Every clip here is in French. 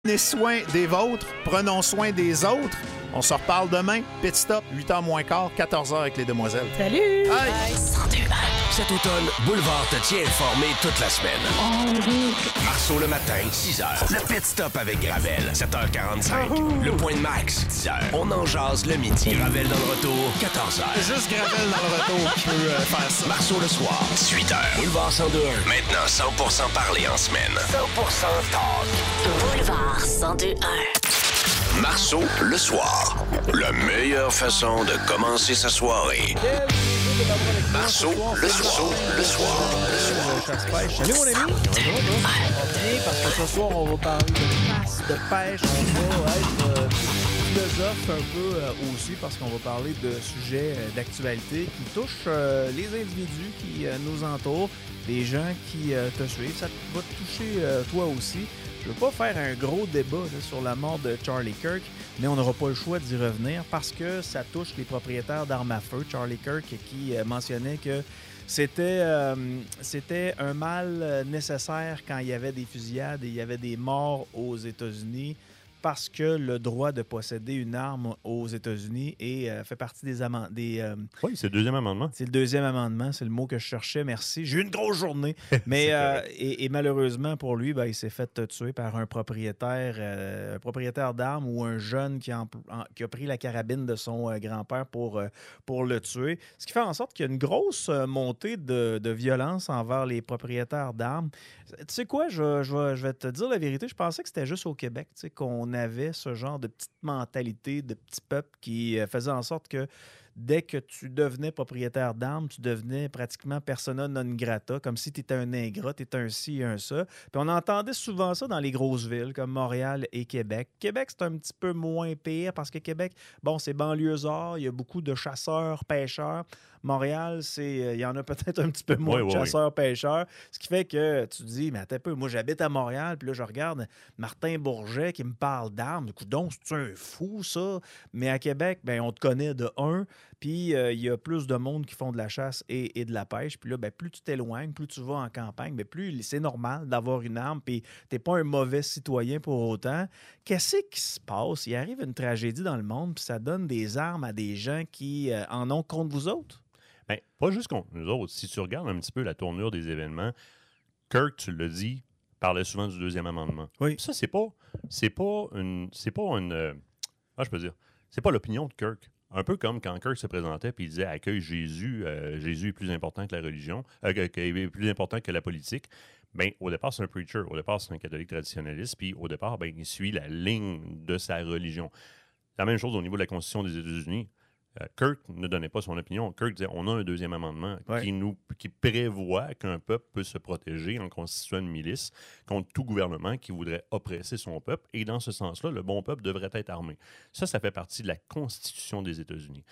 Prenez soin des vôtres, prenons soin des autres. On se reparle demain. Pit stop, 8h moins quart, 14h avec les demoiselles. Salut! Bye! Cet automne, Boulevard te tient informé toute la semaine. Marceau le matin, 6h. Le Pit Stop avec Gravel, 7h45. Le Point de Max, 10h. On en jase le midi. Gravel dans le retour, 14h. Juste Gravel dans le retour qui peut faire ça. Marceau le soir, 8h. Boulevard 102.1. Maintenant 100% parlé en semaine. 100% talk. Boulevard 102.1. Marceau le soir. La meilleure façon de commencer sa soirée. Marceau le soir. Salut mon ami! Bien, parce que ce soir, on va parler de chasse, de pêche. On va être philosophe un peu aussi, parce qu'on va parler de sujets d'actualité qui touchent les individus qui nous entourent, les gens qui te suivent. Ça va te toucher toi aussi. Je ne veux pas faire un gros débat là, sur la mort de Charlie Kirk, mais on n'aura pas le choix d'y revenir parce que ça touche les propriétaires d'armes à feu. Charlie Kirk qui mentionnait que c'était un mal nécessaire quand il y avait des fusillades et il y avait des morts aux États-Unis parce que le droit de posséder une arme aux États-Unis fait partie des Oui, c'est le deuxième amendement. C'est le deuxième amendement, c'est le mot que je cherchais, merci. J'ai eu une grosse journée. Mais et malheureusement pour lui, il s'est fait tuer par un propriétaire d'armes ou un jeune qui a pris la carabine de son grand-père pour le tuer. Ce qui fait en sorte qu'il y a une grosse montée de violence envers les propriétaires d'armes. Tu sais quoi, je vais te dire la vérité, je pensais que c'était juste au Québec, tu sais, qu'on avait ce genre de petite mentalité de petit peuple qui faisait en sorte que dès que tu devenais propriétaire d'armes, tu devenais pratiquement persona non grata, comme si tu étais un ingrat, tu étais un ci et un ça. Puis on entendait souvent ça dans les grosses villes comme Montréal et Québec. Québec, c'est un petit peu moins pire parce que Québec, bon, c'est banlieusard, il y a beaucoup de chasseurs, pêcheurs. Montréal, il y en a peut-être un petit peu moins de chasseurs-pêcheurs. Ce qui fait que tu te dis, mais attends un peu, moi j'habite à Montréal, puis là je regarde Martin Bourget qui me parle d'armes. Du coup, donc, c'est un fou, ça. Mais à Québec, on te connaît de un, puis il y a plus de monde qui font de la chasse et de la pêche. Puis là, plus tu t'éloignes, plus tu vas en campagne, plus c'est normal d'avoir une arme, puis t'es pas un mauvais citoyen pour autant. Qu'est-ce qui se passe? Il arrive une tragédie dans le monde, puis ça donne des armes à des gens qui en ont contre vous autres? Bien, pas juste contre nous autres. Si tu regardes un petit peu la tournure des événements, Kirk, tu l'as dit, parlait souvent du deuxième amendement. Oui. Ça, c'est pas l'opinion de Kirk. Un peu comme quand Kirk se présentait et il disait « Accueille Jésus, Jésus est plus important que la religion, est plus important que la politique ». Bien, au départ, c'est un preacher. Au départ, c'est un catholique traditionnaliste. Puis au départ, il suit la ligne de sa religion. La même chose au niveau de la Constitution des États-Unis. Kirk ne donnait pas son opinion. Kirk disait on a un deuxième amendement qui prévoit qu'un peuple peut se protéger en constituant une milice contre tout gouvernement qui voudrait oppresser son peuple. Et dans ce sens-là, le bon peuple devrait être armé. Ça fait partie de la Constitution des États-Unis.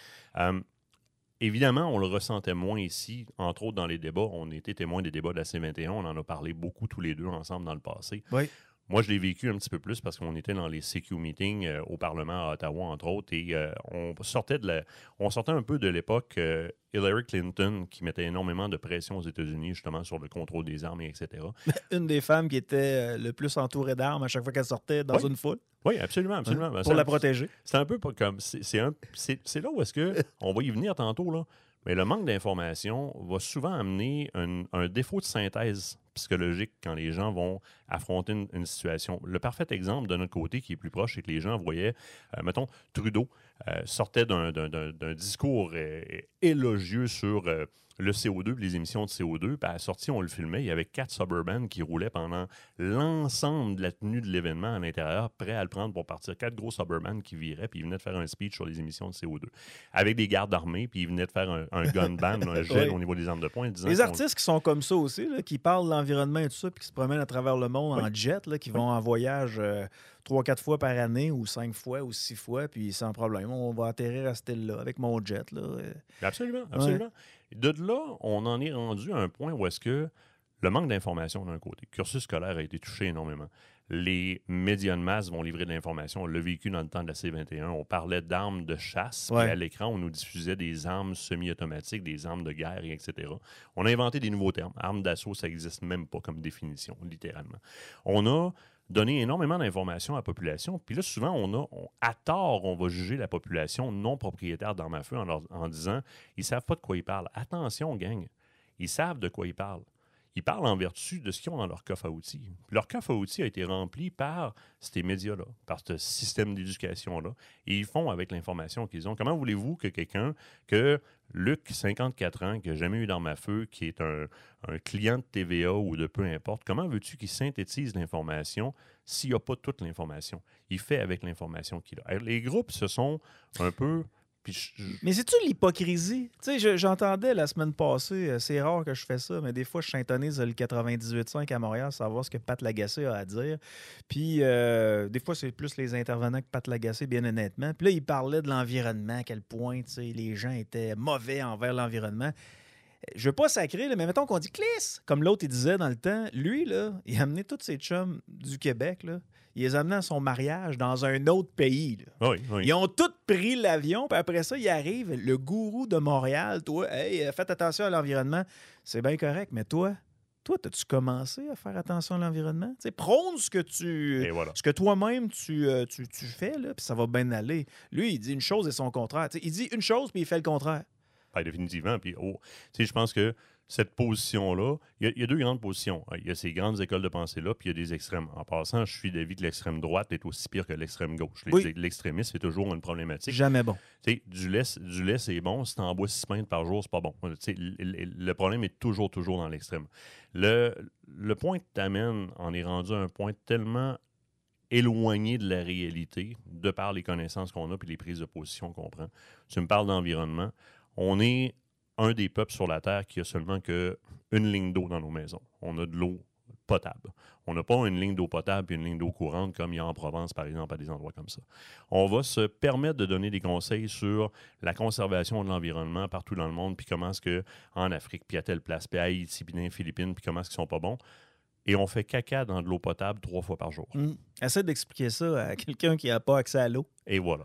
Évidemment, on le ressentait moins ici, entre autres dans les débats. On était témoins des débats de la C-21. On en a parlé beaucoup tous les deux ensemble dans le passé. Oui. Moi, je l'ai vécu un petit peu plus parce qu'on était dans les CQ meetings au Parlement à Ottawa, entre autres, et on sortait un peu de l'époque Hillary Clinton qui mettait énormément de pression aux États-Unis, justement, sur le contrôle des armes, etc. Une des femmes qui était le plus entourée d'armes à chaque fois qu'elle sortait dans une foule. Oui, absolument. Pour la protéger. C'est un peu pas comme... C'est là où est-ce que... On va y venir tantôt, là. Mais le manque d'information va souvent amener un défaut de synthèse psychologique quand les gens vont affronter une situation. Le parfait exemple de notre côté qui est plus proche, c'est que les gens voyaient, mettons, Trudeau sortait d'un discours élogieux sur le CO2, les émissions de CO2. Puis à la sortie, on le filmait. Il y avait 4 Suburban qui roulaient pendant l'ensemble de la tenue de l'événement à l'intérieur, prêts à le prendre pour partir. 4 gros Suburban qui viraient, puis ils venaient de faire un speech sur les émissions de CO2. Avec des gardes armés, puis ils venaient de faire un gun ban, un gel au niveau des armes de poing. Les artistes qui sont comme ça aussi, là, qui parlent de l'environnement et tout ça, puis qui se promènent à travers le monde en jet, là, qui vont en voyage 3-4 fois par année, ou 5 fois, ou 6 fois, puis sans problème. On va atterrir à cette île-là avec mon jet. Là. Absolument. Ouais. De là, on en est rendu à un point où est-ce que le manque d'information d'un côté, le cursus scolaire a été touché énormément. Les médias de masse vont livrer de l'information. On l'a vécu dans le temps de la C-21. On parlait d'armes de chasse. Puis à l'écran, on nous diffusait des armes semi-automatiques, des armes de guerre, etc. On a inventé des nouveaux termes. Armes d'assaut, ça n'existe même pas comme définition, littéralement. On a donner énormément d'informations à la population. Puis là, souvent, à tort, on va juger la population non propriétaire d'armes à feu en disant ils ne savent pas de quoi ils parlent. Attention, gang, ils savent de quoi ils parlent. Ils parlent en vertu de ce qu'ils ont dans leur coffre à outils. Puis leur coffre à outils a été rempli par ces médias-là, par ce système d'éducation-là. Et ils font avec l'information qu'ils ont. Comment voulez-vous que que Luc, 54 ans, qui n'a jamais eu d'arme à feu, qui est un client de TVA ou de peu importe, comment veux-tu qu'il synthétise l'information s'il n'y a pas toute l'information? Il fait avec l'information qu'il a. Les groupes, ce sont un peu... Mais c'est-tu l'hypocrisie? Tu sais, j'entendais la semaine passée, c'est rare que je fais ça, mais des fois, je syntonise le 98.5 à Montréal, savoir ce que Pat Lagacé a à dire. Puis, des fois, c'est plus les intervenants que Pat Lagacé, bien honnêtement. Puis là, il parlait de l'environnement, à quel point, tu sais, les gens étaient mauvais envers l'environnement. Je veux pas sacrer, là, mais mettons qu'on dit Clis, comme l'autre, il disait dans le temps. Lui, là, il a amené tous ses chums du Québec, là. Il les a amenés à son mariage dans un autre pays. Là. Oui. Ils ont tous pris l'avion, puis après ça, il arrive, le gourou de Montréal, toi, hey, faites attention à l'environnement. C'est bien correct, mais toi, as-tu commencé à faire attention à l'environnement? T'sais, prône ce que toi-même tu fais, là, puis ça va bien aller. Lui, il dit une chose et son contraire. T'sais, il dit une chose, puis il fait le contraire. Ben, définitivement. Puis, je pense que cette position-là, il y a deux grandes positions. Il y a ces grandes écoles de pensée-là, puis il y a des extrêmes. En passant, je suis d'avis que l'extrême droite est aussi pire que l'extrême gauche. L'extrémisme est toujours une problématique. Jamais bon. Du lait, c'est bon. Si tu en bois 6 pintes par jour, c'est pas bon. Le problème est toujours dans l'extrême. Le point que tu amènes, on est rendu à un point tellement éloigné de la réalité, de par les connaissances qu'on a et les prises de position qu'on prend. Tu me parles d'environnement. On est un des peuples sur la Terre qui a seulement qu'une ligne d'eau dans nos maisons. On a de l'eau potable. On n'a pas une ligne d'eau potable et une ligne d'eau courante comme il y a en Provence, par exemple, à des endroits comme ça. On va se permettre de donner des conseils sur la conservation de l'environnement partout dans le monde, puis comment est-ce qu'en Afrique, puis à telle place, puis à Haïti, puis dans les Philippines, puis comment est-ce qu'ils sont pas bons. Et on fait caca dans de l'eau potable 3 fois par jour. Essaie d'expliquer ça à quelqu'un qui n'a pas accès à l'eau. Et voilà.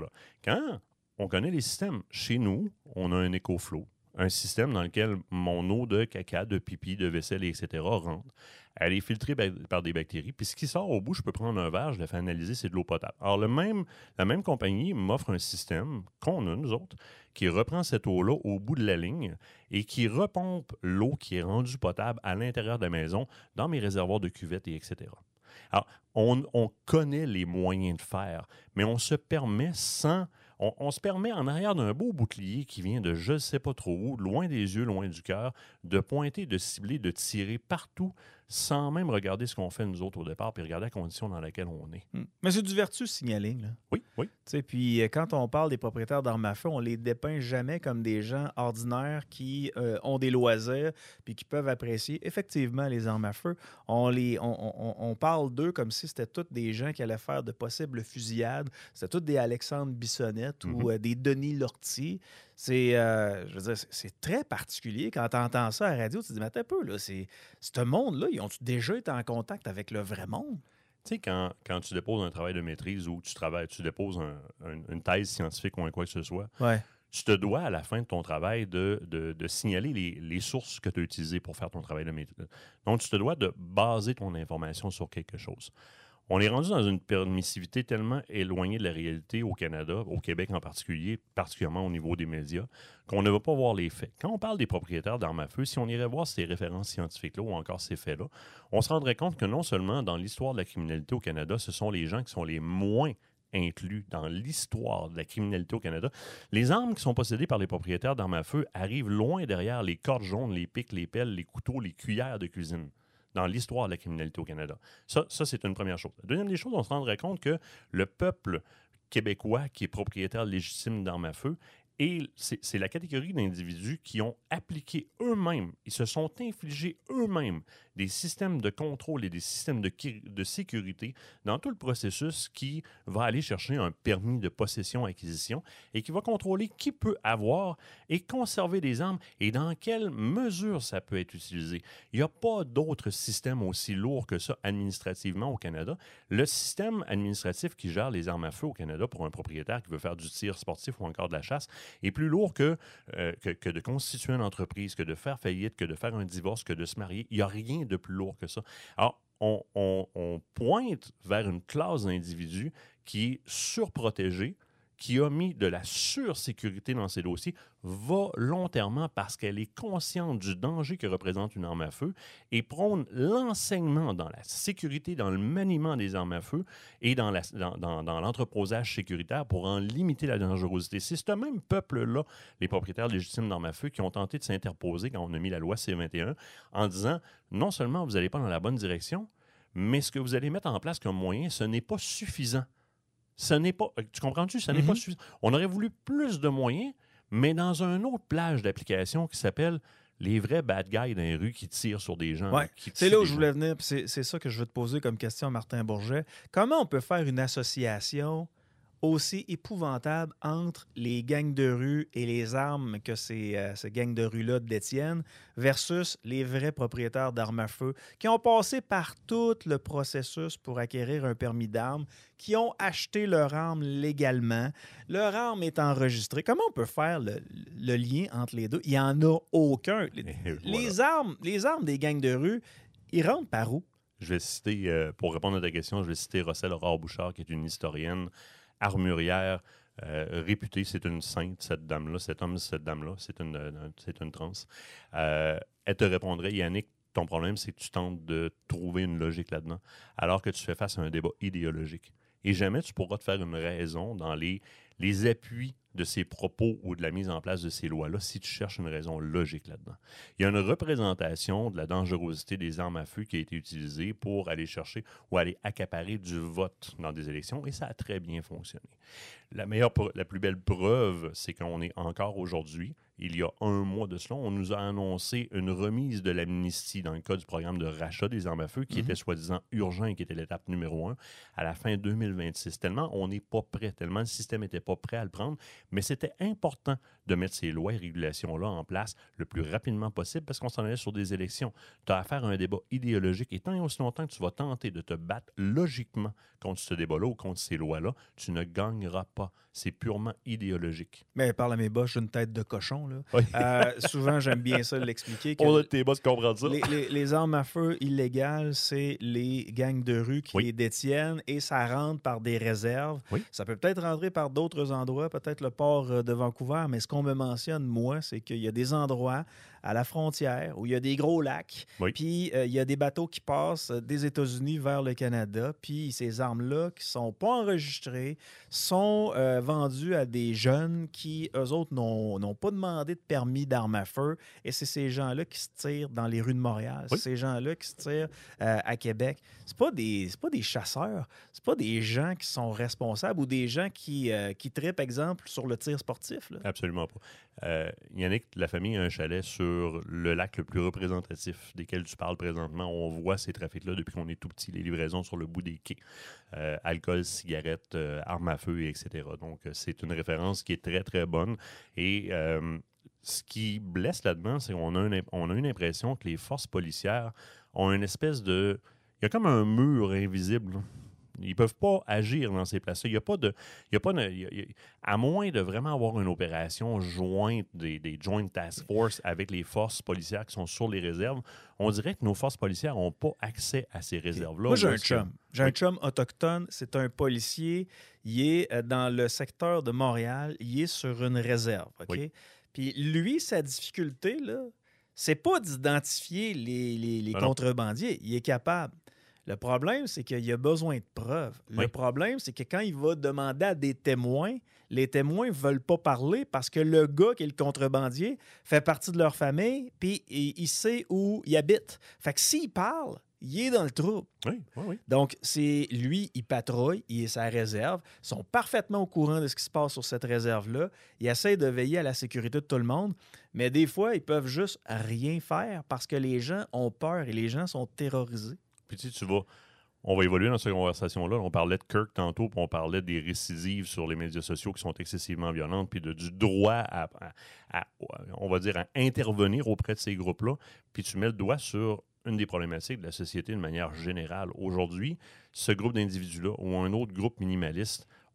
Quand on connaît les systèmes, chez nous, on a un EcoFlow. Un système dans lequel mon eau de caca, de pipi, de vaisselle, etc. rentre. Elle est filtrée par des bactéries. Puis ce qui sort au bout, je peux prendre un verre, je le fais analyser, c'est de l'eau potable. Alors, la même compagnie m'offre un système qu'on a, nous autres, qui reprend cette eau-là au bout de la ligne et qui repompe l'eau qui est rendue potable à l'intérieur de la maison, dans mes réservoirs de cuvettes, et etc. Alors, on connaît les moyens de faire, mais on se permet on se permet, en arrière d'un beau bouclier qui vient de je ne sais pas trop où, loin des yeux, loin du cœur, de pointer, de cibler, de tirer partout, sans même regarder ce qu'on fait nous autres au départ, puis regarder la condition dans laquelle on est. Mais c'est du vertus signaling, là. Oui. Puis quand on parle des propriétaires d'armes à feu, on les dépeint jamais comme des gens ordinaires qui ont des loisirs puis qui peuvent apprécier effectivement les armes à feu. On parle d'eux comme si c'était tous des gens qui allaient faire de possibles fusillades. C'était tous des Alexandre Bissonnette ou des Denis Lortie. Je veux dire, c'est très particulier. Quand tu entends ça à la radio, tu te dis, mais attends un peu, là, ce monde-là, ils ont déjà été en contact avec le vrai monde? Tu sais, quand tu déposes un travail de maîtrise ou tu déposes une thèse scientifique ou quoi que ce soit, tu te dois, à la fin de ton travail, de signaler les sources que tu as utilisées pour faire ton travail de maîtrise. Donc, tu te dois de baser ton information sur quelque chose. On est rendu dans une permissivité tellement éloignée de la réalité au Canada, au Québec en particulier, particulièrement au niveau des médias, qu'on ne va pas voir les faits. Quand on parle des propriétaires d'armes à feu, si on irait voir ces références scientifiques-là ou encore ces faits-là, on se rendrait compte que non seulement dans l'histoire de la criminalité au Canada, ce sont les gens qui sont les moins inclus dans l'histoire de la criminalité au Canada. Les armes qui sont possédées par les propriétaires d'armes à feu arrivent loin derrière les cordes jaunes, les pics, les pelles, les couteaux, les cuillères de cuisine dans l'histoire de la criminalité au Canada. Ça c'est une première chose. La deuxième des choses, on se rendrait compte que le peuple québécois qui est propriétaire légitime d'armes à feu, et c'est la catégorie d'individus qui ont appliqué eux-mêmes, ils se sont infligés eux-mêmes des systèmes de contrôle et des systèmes de sécurité dans tout le processus qui va aller chercher un permis de possession-acquisition et qui va contrôler qui peut avoir et conserver des armes et dans quelle mesure ça peut être utilisé. Il n'y a pas d'autre système aussi lourd que ça administrativement au Canada. Le système administratif qui gère les armes à feu au Canada pour un propriétaire qui veut faire du tir sportif ou encore de la chasse est plus lourd que de constituer une entreprise, que de faire faillite, que de faire un divorce, que de se marier. Il n'y a rien de plus lourd que ça. Alors, on pointe vers une classe d'individus qui est surprotégée, qui a mis de la sursécurité dans ses dossiers volontairement parce qu'elle est consciente du danger que représente une arme à feu et prône l'enseignement dans la sécurité, dans le maniement des armes à feu et dans l'entreposage sécuritaire pour en limiter la dangerosité. C'est ce même peuple-là, les propriétaires légitimes d'armes à feu, qui ont tenté de s'interposer quand on a mis la loi C-21 en disant non seulement vous n'allez pas dans la bonne direction, mais ce que vous allez mettre en place comme moyen, ce n'est pas suffisant. Ce n'est pas, tu comprends-tu? Ce n'est pas suffisant. On aurait voulu plus de moyens, mais dans un autre plage d'application qui s'appelle les vrais bad guys dans les rues qui tirent sur des gens. Ouais. C'est là où je voulais venir. C'est ça que je veux te poser comme question, Martin Bourget. Comment on peut faire une association aussi épouvantable entre les gangs de rue et les armes que ces gangs de rue-là détiennent versus les vrais propriétaires d'armes à feu qui ont passé par tout le processus pour acquérir un permis d'armes, qui ont acheté leur arme légalement, leur arme est enregistrée. Comment on peut faire le lien entre les deux? Il n'y en a aucun. Les armes des gangs de rue, ils rentrent par où? Je vais citer, pour répondre à ta question, je vais citer Rosselle Aurore-Bouchard, qui est une historienne armurière réputée. C'est une sainte, cette dame-là, cette dame-là, c'est une trans. Elle te répondrait, Yannick, ton problème, c'est que tu tentes de trouver une logique là-dedans, alors que tu fais face à un débat idéologique. Et jamais tu pourras te faire une raison dans les appuis de ces propos ou de la mise en place de ces lois-là si tu cherches une raison logique là-dedans. Il y a une représentation de la dangerosité des armes à feu qui a été utilisée pour aller chercher ou aller accaparer du vote dans des élections, et ça a très bien fonctionné. La plus belle preuve, c'est qu'on est encore aujourd'hui, il y a un mois de cela, on nous a annoncé une remise de l'amnistie dans le cas du programme de rachat des armes à feu qui était soi-disant urgent et qui était l'étape numéro 1 à la fin 2026. Tellement on n'est pas prêt, tellement le système n'était pas prêt à le prendre, mais c'était important de mettre ces lois et régulations-là en place le plus rapidement possible parce qu'on s'en allait sur des élections. Tu as affaire à un débat idéologique et tant et aussi longtemps que tu vas tenter de te battre logiquement contre ce débat-là ou contre ces lois-là, tu ne gagneras pas. C'est purement idéologique. Mais par la mes boches, j'ai une tête de cochon. Là. Oui. Souvent, j'aime bien ça l'expliquer. On a tes boss comprendre ça. Les armes à feu illégales, c'est les gangs de rue qui les détiennent et ça rentre par des réserves. Oui. Ça peut peut-être rentrer par d'autres endroits, peut-être le port de Vancouver, mais ce qu'on me mentionne, moi, c'est qu'il y a des endroits à la frontière où il y a des gros lacs, puis il y a des bateaux qui passent des États-Unis vers le Canada, puis ces armes-là qui ne sont pas enregistrées sont vendues à des jeunes qui, eux autres, n'ont pas demandé de permis d'armes à feu, et c'est ces gens-là qui se tirent dans les rues de Montréal, c'est ces gens-là qui se tirent à Québec. C'est pas des chasseurs, c'est pas des gens qui sont responsables ou des gens qui trippent, exemple, sur le tir sportif. Là. Absolument pas. Yannick, la famille a un chalet sur le lac le plus représentatif desquels tu parles présentement. On voit ces trafics-là depuis qu'on est tout petit, les livraisons sur le bout des quais. Alcool, cigarettes, armes à feu, etc. Donc, c'est une référence qui est très, très bonne. Et ce qui blesse là-dedans, c'est qu'on a une impression que les forces policières ont une espèce de... Il y a comme un mur invisible, là. Ils ne peuvent pas agir dans ces places-là. À moins de vraiment avoir une opération jointe, des Joint Task Force avec les forces policières qui sont sur les réserves, on dirait que nos forces policières n'ont pas accès à ces réserves-là. Moi, j'ai un chum. J'ai un chum autochtone. C'est un policier. Il est dans le secteur de Montréal. Il est sur une réserve. OK? Oui. Puis lui, sa difficulté, là, c'est pas d'identifier les contrebandiers. Il est capable. Le problème, c'est qu'il a besoin de preuves. Le problème, c'est que quand il va demander à des témoins, les témoins ne veulent pas parler parce que le gars qui est le contrebandier fait partie de leur famille puis il sait où il habite. Fait que s'il parle, il est dans le trouble. Oui. Donc, c'est lui, il patrouille, il est sa réserve. Ils sont parfaitement au courant de ce qui se passe sur cette réserve-là. Ils essaient de veiller à la sécurité de tout le monde, mais des fois, ils peuvent juste rien faire parce que les gens ont peur et les gens sont terrorisés. Puis on va évoluer dans cette conversation-là. On parlait de Kirk tantôt, puis on parlait des récidives sur les médias sociaux qui sont excessivement violentes, puis du droit on va dire, à intervenir auprès de ces groupes-là. Puis tu mets le doigt sur une des problématiques de la société de manière générale. Aujourd'hui, ce groupe d'individus-là ou un autre groupe minimaliste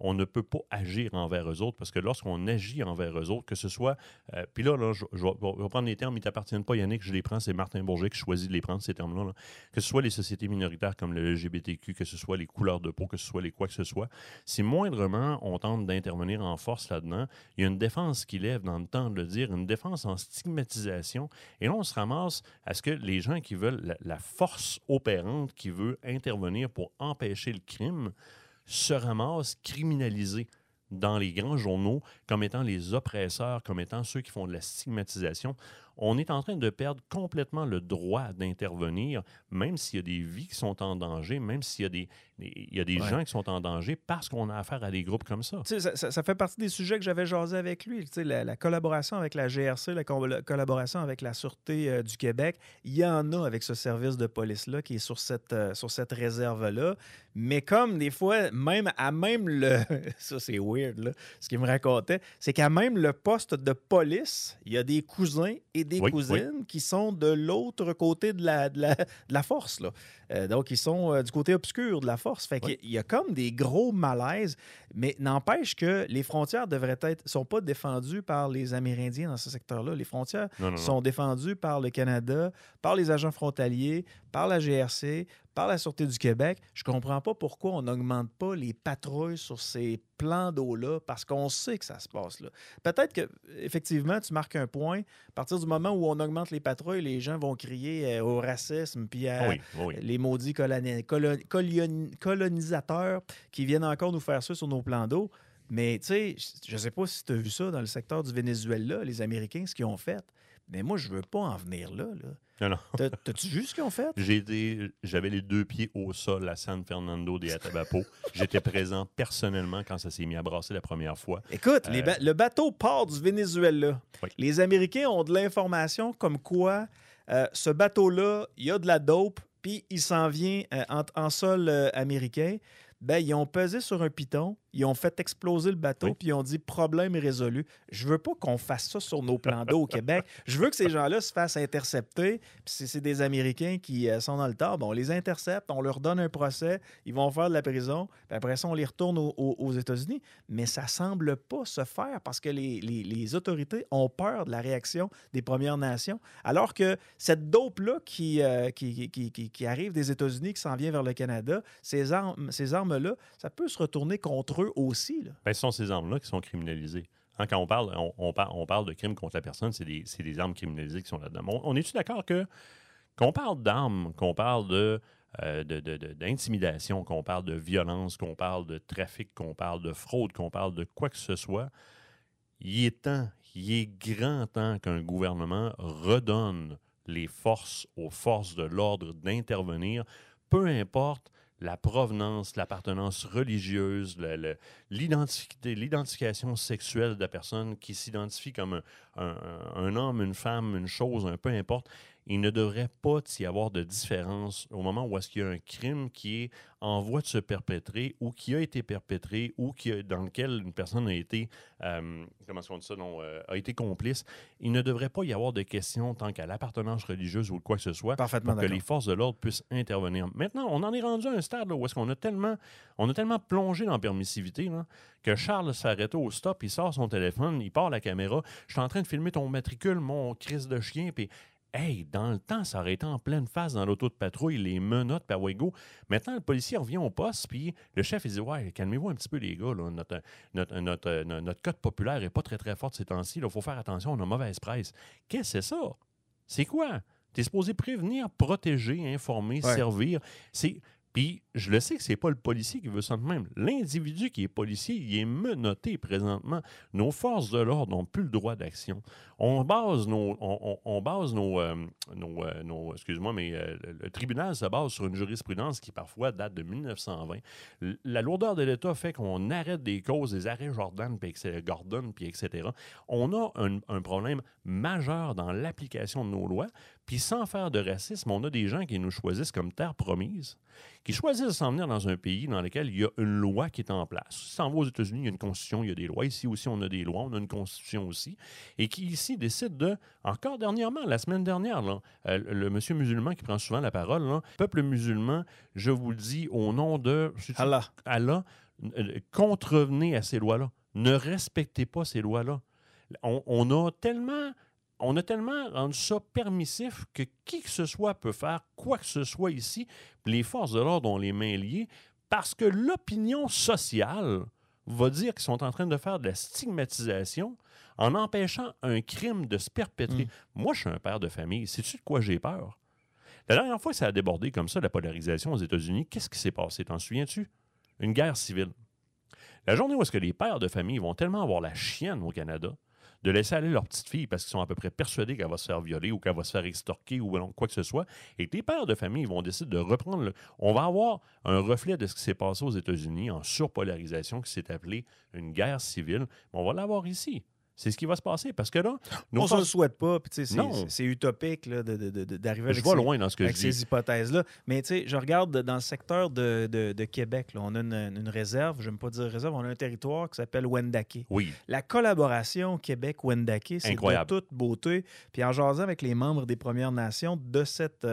on ne peut pas agir envers eux autres parce que lorsqu'on agit envers eux autres, que ce soit... puis là, je vais prendre les termes, ils ne t'appartiennent pas, Yannick, je les prends, c'est Martin Bourget qui choisit de les prendre, ces termes-là. Là. Que ce soit les sociétés minoritaires comme le LGBTQ, que ce soit les couleurs de peau, que ce soit les quoi que ce soit, si moindrement on tente d'intervenir en force là-dedans, il y a une défense qui lève dans le temps de le dire, une défense en stigmatisation. Et là, on se ramasse à ce que les gens qui veulent la force opérante qui veut intervenir pour empêcher le crime se ramassent criminalisés dans les grands journaux comme étant les oppresseurs, comme étant ceux qui font de la stigmatisation. On est en train de perdre complètement le droit d'intervenir, même s'il y a des vies qui sont en danger, même s'il y a des gens qui sont en danger parce qu'on a affaire à des groupes comme ça. Ça fait partie des sujets que j'avais jasé avec lui. La collaboration avec la GRC, la collaboration avec la Sûreté du Québec, il y en a avec ce service de police-là qui est sur cette réserve-là. Mais comme des fois, même le... ça, c'est weird, là, ce qu'il me racontait, c'est qu'à même le poste de police, il y a des cousins et des cousines qui sont de l'autre côté de la force. Là. Donc, ils sont du côté obscur de la force. Fait qu'il y a comme des gros malaises, mais n'empêche que les frontières sont pas défendues par les Amérindiens dans ce secteur-là. Les frontières sont défendues par le Canada, par les agents frontaliers, par la GRC, par la Sûreté du Québec. Je comprends pas pourquoi on n'augmente pas les patrouilles sur ces plans d'eau-là, parce qu'on sait que ça se passe là. Peut-être que, effectivement, tu marques un point. À partir du moment où on augmente les patrouilles, les gens vont crier au racisme puis à les maudits colonisateurs qui viennent encore nous faire ça sur nos plans d'eau. Mais, tu sais, je sais pas si tu as vu ça dans le secteur du Venezuela, les Américains, ce qu'ils ont fait. Mais moi, je veux pas en venir là. Non. T'as-tu vu ce qu'ils ont fait? J'avais les 2 pieds au sol à San Fernando de Atabapo. J'étais présent personnellement quand ça s'est mis à brasser la première fois. Écoute, le bateau part du Venezuela. Oui. Les Américains ont de l'information comme quoi ce bateau-là, il y a de la dope, puis il s'en vient en sol américain. Ben, ils ont pesé sur un piton, ils ont fait exploser le bateau, puis ils ont dit « problème résolu ». Je veux pas qu'on fasse ça sur nos plans d'eau au Québec. Je veux que ces gens-là se fassent intercepter, puis si c'est des Américains qui sont dans le tort, on les intercepte, on leur donne un procès, ils vont faire de la prison, puis après ça, on les retourne aux États-Unis. Mais ça semble pas se faire parce que les autorités ont peur de la réaction des Premières Nations, alors que cette dope-là qui arrive des États-Unis, qui s'en vient vers le Canada, ces armes-là, ça peut se retourner contre eux aussi. Là. Ben, ce sont ces armes-là qui sont criminalisées. Hein, quand on parle de crimes contre la personne, c'est des armes criminalisées qui sont là-dedans. On est-tu d'accord qu'on parle d'armes, qu'on parle d'intimidation, qu'on parle de violence, qu'on parle de trafic, qu'on parle de fraude, qu'on parle de quoi que ce soit, il est grand temps qu'un gouvernement redonne les forces aux forces de l'ordre d'intervenir, peu importe la provenance, l'appartenance religieuse, l'identification sexuelle de la personne qui s'identifie comme un homme, une femme, une chose, peu importe. Il ne devrait pas y avoir de différence au moment où est-ce qu'il y a un crime qui est en voie de se perpétrer ou qui a été perpétré ou dans lequel une personne a été, a été complice. Il ne devrait pas y avoir de questions tant qu'à l'appartenance religieuse ou quoi que ce soit pour que les forces de l'ordre puissent intervenir. Maintenant, on en est rendu à un stade là, où est-ce qu'on a tellement plongé dans la permissivité là, que Charles s'arrête au stop, il sort son téléphone, il part la caméra. Je suis en train de filmer ton matricule, mon crise de chien, puis hey, dans le temps, ça aurait été en pleine face dans l'auto de patrouille, les menottes, par Wego. Maintenant, le policier revient au poste, puis le chef, il dit « Ouais, calmez-vous un petit peu, les gars. Là. Notre cote populaire n'est pas très, très forte ces temps-ci. Il faut faire attention, on a mauvaise presse. » Qu'est-ce que c'est ça? C'est quoi? Tu es supposé prévenir, protéger, informer, servir. Puis, je le sais que c'est pas le policier qui veut ça de même. L'individu qui est policier, il est menotté présentement. Nos forces de l'ordre n'ont plus le droit d'action. Le tribunal se base sur une jurisprudence qui parfois date de 1920. La lourdeur de l'État fait qu'on arrête des causes, des arrêts Gordon, puis etc. On a un problème majeur dans l'application de nos lois. Puis sans faire de racisme, on a des gens qui nous choisissent comme terre promise, qui choisissent de s'en venir dans un pays dans lequel il y a une loi qui est en place. Si on va aux États-Unis, il y a une constitution, il y a des lois. Ici aussi, on a des lois, on a une constitution aussi. Et qui ici décide de, encore dernièrement, la semaine dernière, là, le monsieur musulman qui prend souvent la parole, là, peuple musulman, je vous le dis au nom de Allah, contrevenez à ces lois-là. Ne respectez pas ces lois-là. On a tellement rendu ça permissif que qui que ce soit peut faire quoi que ce soit ici. Les forces de l'ordre ont les mains liées parce que l'opinion sociale va dire qu'ils sont en train de faire de la stigmatisation en empêchant un crime de se perpétrer. Moi, je suis un père de famille. Sais-tu de quoi j'ai peur? La dernière fois que ça a débordé comme ça, la polarisation aux États-Unis, qu'est-ce qui s'est passé? T'en souviens-tu? Une guerre civile. La journée où est-ce que les pères de famille vont tellement avoir la chienne au Canada de laisser aller leur petite fille parce qu'ils sont à peu près persuadés qu'elle va se faire violer ou qu'elle va se faire extorquer ou quoi que ce soit, et que les pères de famille vont décider de reprendre On va avoir un reflet de ce qui s'est passé aux États-Unis en surpolarisation qui s'est appelée une guerre civile. Mais on va l'avoir ici. C'est ce qui va se passer parce que là... On ne se le souhaite pas. Puis, c'est utopique là, d'arriver avec, loin dans ce que avec ces hypothèses-là. Mais je regarde dans le secteur de Québec, là, on a une réserve, je n'aime pas dire réserve, on a un territoire qui s'appelle Wendake. Oui. La collaboration Québec-Wendake, c'est incroyable. De toute beauté. Puis en jasant avec les membres des Premières Nations de cette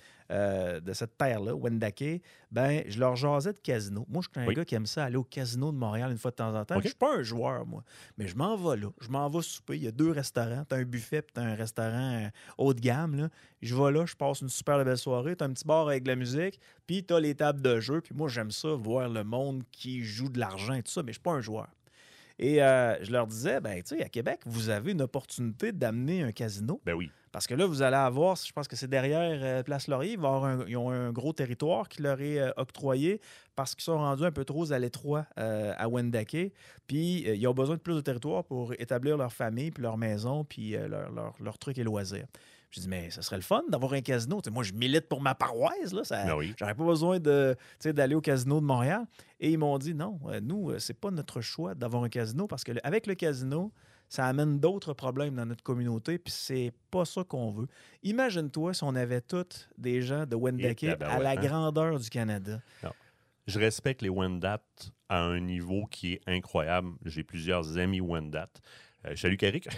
terre-là, Wendake, ben, je leur jasais de casino. Moi, je suis un gars qui aime ça, aller au casino de Montréal une fois de temps en temps. Je ne suis pas un joueur, moi, mais je m'en vais là. Je m'en vais souper. Il y a 2 restaurants. Tu as un buffet puis tu as un restaurant haut de gamme. Là. Je vais là, je passe une super belle soirée. Tu as un petit bar avec de la musique, puis tu as les tables de jeu. Puis moi, j'aime ça, voir le monde qui joue de l'argent et tout ça, mais je ne suis pas un joueur. Et je leur disais, ben, tu sais, à Québec, vous avez une opportunité d'amener un casino. Ben oui. Parce que là, vous allez avoir, je pense que c'est derrière Place Laurier, ils ont un gros territoire qui leur est octroyé parce qu'ils sont rendus un peu trop à l'étroit à Wendake. Puis, ils ont besoin de plus de territoire pour établir leur famille, puis leur maison, puis leurs trucs et loisirs. Je dis, mais ça serait le fun d'avoir un casino. T'sais, moi, je milite pour ma paroisse. Là, j'aurais pas besoin d'aller au casino de Montréal. Et ils m'ont dit, non, nous, c'est pas notre choix d'avoir un casino parce qu'avec le casino, ça amène d'autres problèmes dans notre communauté, puis c'est pas ça qu'on veut. Imagine-toi si on avait tous des gens de Wendake à la grandeur du Canada. Non. Je respecte les Wendat à un niveau qui est incroyable. J'ai plusieurs amis Wendat. Salut Carrick.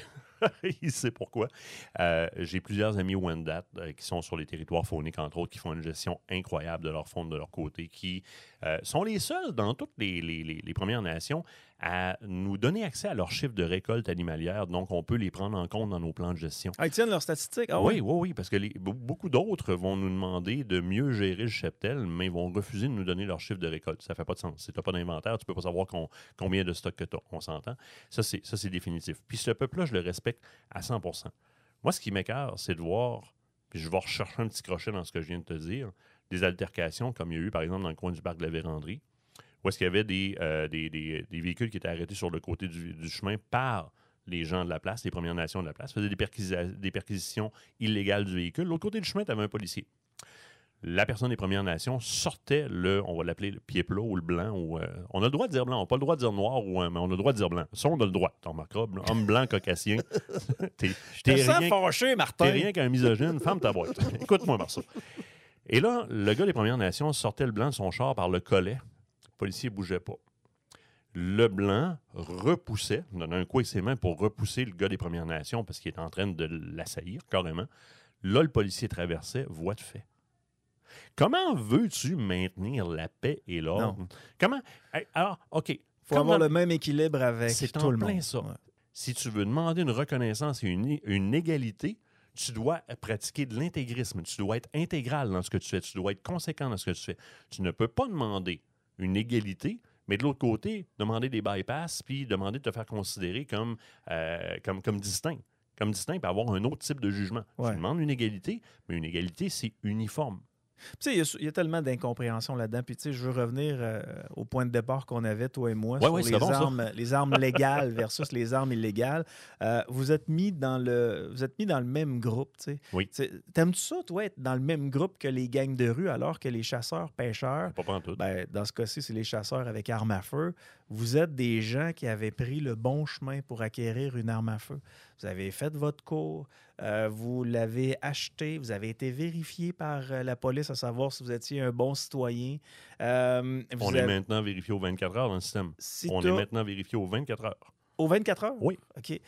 Il sait pourquoi. J'ai plusieurs amis Wendat qui sont sur les territoires fauniques, entre autres, qui font une gestion incroyable de leur faune de leur côté, qui sont les seuls dans toutes les Premières Nations à nous donner accès à leurs chiffres de récolte animalière. Donc, on peut les prendre en compte dans nos plans de gestion. Ah, ils tiennent leurs statistiques? Ah, oui, parce que beaucoup d'autres vont nous demander de mieux gérer le cheptel, mais ils vont refuser de nous donner leurs chiffres de récolte. Ça ne fait pas de sens. Si tu n'as pas d'inventaire, tu ne peux pas savoir combien de stock que tu as. On s'entend? Ça, c'est définitif. Puis ce peuple-là, je le respecte à 100%. Moi, ce qui m'écœure, c'est de voir, puis je vais rechercher un petit crochet dans ce que je viens de te dire, des altercations comme il y a eu, par exemple, dans le coin du parc de la Vérandrie, où est-ce qu'il y avait des véhicules qui étaient arrêtés sur le côté du chemin par les gens de la place, les Premières Nations de la place, faisaient des perquisitions illégales du véhicule. L'autre côté du chemin, tu avais un policier. La personne des Premières Nations sortait on va l'appeler le pied plat ou le blanc. On a le droit de dire blanc, on n'a pas le droit de dire noir, mais on a le droit de dire blanc. Ça, on a le droit. Ton macrobe, homme blanc caucasien. Je te sens fâché, Martin. T'es rien qu'un misogyne. Ferme ta boîte. Écoute-moi, Marceau. Et là, le gars des Premières Nations sortait le blanc de son char par le collet. Le policier ne bougeait pas. Le blanc repoussait, donnait un coup avec ses mains pour repousser le gars des Premières Nations parce qu'il était en train de l'assaillir carrément. Là, le policier traversait, voie de fait. Comment veux-tu maintenir la paix et l'ordre? Non. Comment? Alors, OK. Il faut avoir le même équilibre avec tout le monde. C'est ça. Ouais. Si tu veux demander une reconnaissance et une égalité, tu dois pratiquer de l'intégrisme. Tu dois être intégral dans ce que tu fais. Tu dois être conséquent dans ce que tu fais. Tu ne peux pas demander une égalité, mais de l'autre côté, demander des bypass puis demander de te faire considérer comme distinct. Comme distinct, puis avoir un autre type de jugement. Ouais. Tu demandes une égalité, mais une égalité, c'est uniforme. Tu sais, il y a tellement d'incompréhension là-dedans. Puis, tu sais, je veux revenir au point de départ qu'on avait, toi et moi, sur les armes légales versus les armes illégales. Vous êtes mis dans le même groupe, tu sais. Oui. T'aimes-tu ça, toi, être dans le même groupe que les gangs de rue, alors que les chasseurs-pêcheurs, Pas en tout. Ben, dans ce cas-ci, c'est les chasseurs avec armes à feu. Vous êtes des gens qui avaient pris le bon chemin pour acquérir une arme à feu. Vous avez fait votre cours, vous l'avez acheté, vous avez été vérifié par la police à savoir si vous étiez un bon citoyen. On est maintenant vérifié aux 24 heures dans le système. On est maintenant vérifié aux 24 heures. Aux 24 heures? Oui. OK.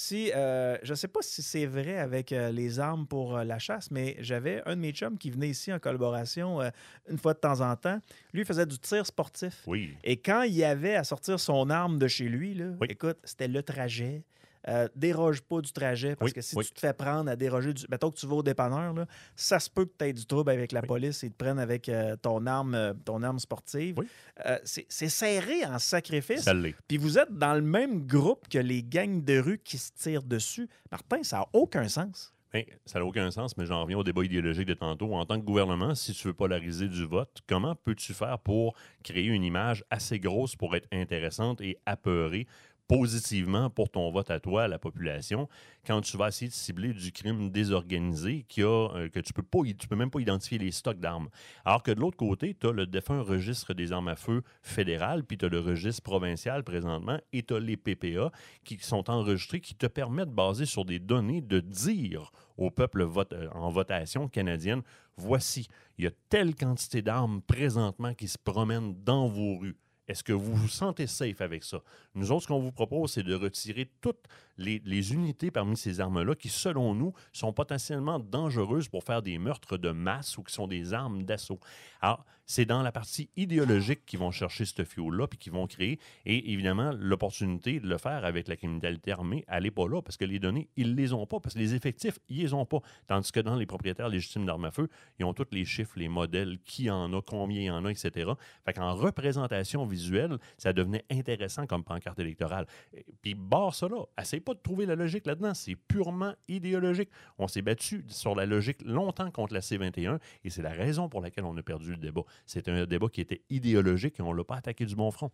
Je ne sais pas si c'est vrai avec les armes pour la chasse, mais j'avais un de mes chums qui venait ici en collaboration une fois de temps en temps. Lui, il faisait du tir sportif. Oui. Et quand il avait à sortir son arme de chez lui, là, Oui. écoute, c'était le trajet. Déroge pas du trajet, parce que si tu te fais prendre à déroger mettons que tu vas au dépanneur, là, ça se peut que tu aies du trouble avec la police et te prennent avec ton arme sportive. Oui. C'est serré en sacrifice. Ça l'est. Puis vous êtes dans le même groupe que les gangs de rue qui se tirent dessus. Martin, ça n'a aucun sens. Bien, ça n'a aucun sens, mais j'en reviens au débat idéologique de tantôt. En tant que gouvernement, si tu veux polariser du vote, comment peux-tu faire pour créer une image assez grosse pour être intéressante et apeurée positivement pour ton vote à toi, à la population, quand tu vas essayer de cibler du crime désorganisé que tu peux même pas identifier les stocks d'armes. Alors que de l'autre côté, tu as le défunt registre des armes à feu fédéral, puis tu as le registre provincial présentement, et tu as les PPA qui sont enregistrés, qui te permettent, basés sur des données, de dire au peuple en votation canadienne, voici, il y a telle quantité d'armes présentement qui se promènent dans vos rues. Est-ce que vous vous sentez safe avec ça? Nous autres, ce qu'on vous propose, c'est de retirer toutes les unités parmi ces armes-là qui, selon nous, sont potentiellement dangereuses pour faire des meurtres de masse ou qui sont des armes d'assaut. Alors, c'est dans la partie idéologique qu'ils vont chercher ce fioul-là puis qu'ils vont créer. Et évidemment, l'opportunité de le faire avec la criminalité armée, elle n'est pas là parce que les données, ils ne les ont pas parce que les effectifs, ils les ont pas. Tandis que dans les propriétaires légitimes d'armes à feu, ils ont tous les chiffres, les modèles, qui en a, combien il y en a, etc. Fait qu'en représentation visuelle, ça devenait intéressant comme pancarte électorale. Puis barre ça là. Essaye pas de trouver la logique là-dedans. C'est purement idéologique. On s'est battu sur la logique longtemps contre la C-21 et c'est la raison pour laquelle on a perdu le débat. C'était un débat qui était idéologique et on ne l'a pas attaqué du bon front.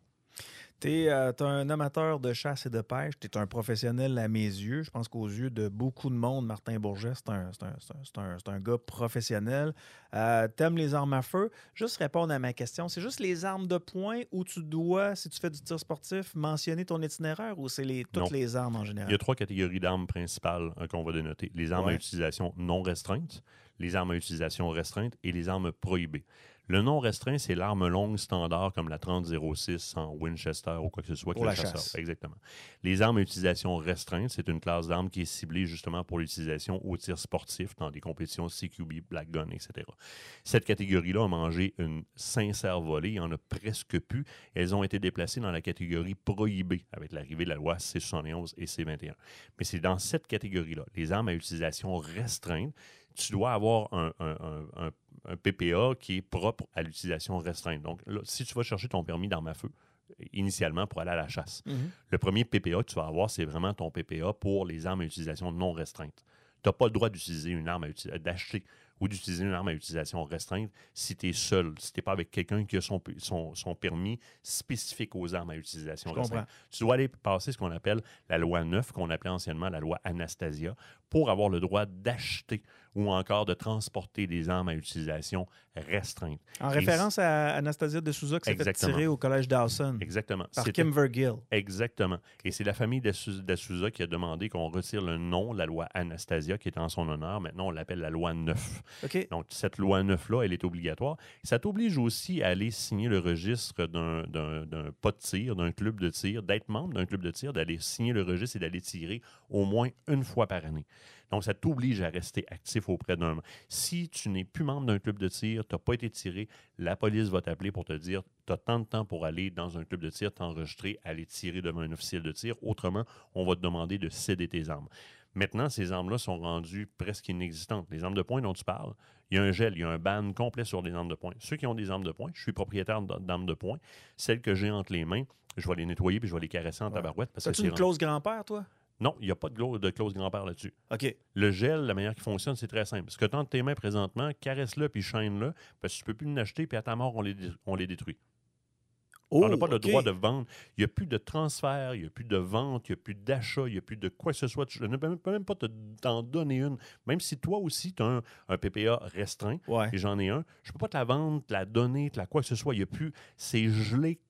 Tu es un amateur de chasse et de pêche. Tu es un professionnel à mes yeux. Je pense qu'aux yeux de beaucoup de monde, Martin Bourget, c'est un gars professionnel. T'aimes les armes à feu. Juste répondre à ma question. C'est juste les armes de poing où tu dois, si tu fais du tir sportif, mentionner ton itinéraire ou c'est toutes les armes en général? Il y a 3 catégories d'armes principales qu'on va dénoter. Les armes à utilisation non restreinte, les armes à utilisation restreinte et les armes prohibées. Le non restreint, c'est l'arme longue standard comme la 30-06 en Winchester ou quoi que ce soit. Pour la chasse. Exactement. Les armes à utilisation restreinte, c'est une classe d'armes qui est ciblée justement pour l'utilisation au tir sportif dans des compétitions CQB, Black Gun, etc. Cette catégorie-là a mangé une sincère volée. Il n'y en a presque plus. Elles ont été déplacées dans la catégorie prohibée avec l'arrivée de la loi C-71 et C-21. Mais c'est dans cette catégorie-là, les armes à utilisation restreinte, tu dois avoir un PPA qui est propre à l'utilisation restreinte. Donc, là, si tu vas chercher ton permis d'arme à feu, initialement pour aller à la chasse, le premier PPA que tu vas avoir, c'est vraiment ton PPA pour les armes à utilisation non restreinte. Tu n'as pas le droit d'utiliser une arme d'acheter ou d'utiliser une arme à utilisation restreinte si tu es seul, si tu n'es pas avec quelqu'un qui a son permis spécifique aux armes à utilisation restreinte. Tu dois aller passer ce qu'on appelle la loi 9, qu'on appelait anciennement la loi Anastasia, pour avoir le droit d'acheter ou encore de transporter des armes à utilisation restreinte. En référence à Anastasia de Souza qui s'est fait tirer au collège Dawson. Exactement. Par Kim Vergil. Exactement. Et c'est la famille de Souza qui a demandé qu'on retire le nom, la loi Anastasia, qui est en son honneur. Maintenant, on l'appelle la loi 9. Okay. Donc, cette loi 9-là, elle est obligatoire. Ça t'oblige aussi à aller signer le registre d'un pas de tir, d'un club de tir, d'être membre d'un club de tir, d'aller signer le registre et d'aller tirer au moins une fois par année. Donc, ça t'oblige à rester actif auprès d'un... Si tu n'es plus membre d'un club de tir, tu n'as pas été tiré, la police va t'appeler pour te dire tu as tant de temps pour aller dans un club de tir, t'enregistrer, aller tirer devant un officiel de tir. Autrement, on va te demander de céder tes armes. Maintenant, ces armes-là sont rendues presque inexistantes. Les armes de poing dont tu parles, il y a un gel, il y a un ban complet sur les armes de poing. Ceux qui ont des armes de poing, je suis propriétaire d'armes de poing, celles que j'ai entre les mains, je vais les nettoyer puis je vais les caresser en tabarouette. As-tu une clause grand-père, toi? Non, il n'y a pas de clause grand-père là-dessus. OK. Le gel, la manière qui fonctionne, c'est très simple. Ce que tu as entre tes mains présentement, caresse-le puis chaîne-le, parce que tu ne peux plus l'acheter, puis à ta mort, on les détruit. On n'a pas le droit de vendre. Il n'y a plus de transfert, il n'y a plus de vente, il n'y a plus d'achat, il n'y a plus de quoi que ce soit. Je ne peux même pas t'en donner une. Même si toi aussi, tu as un PPA restreint, et j'en ai un, je ne peux pas te la vendre, te la donner, quoi que ce soit. Il n'y a plus... C'est gelé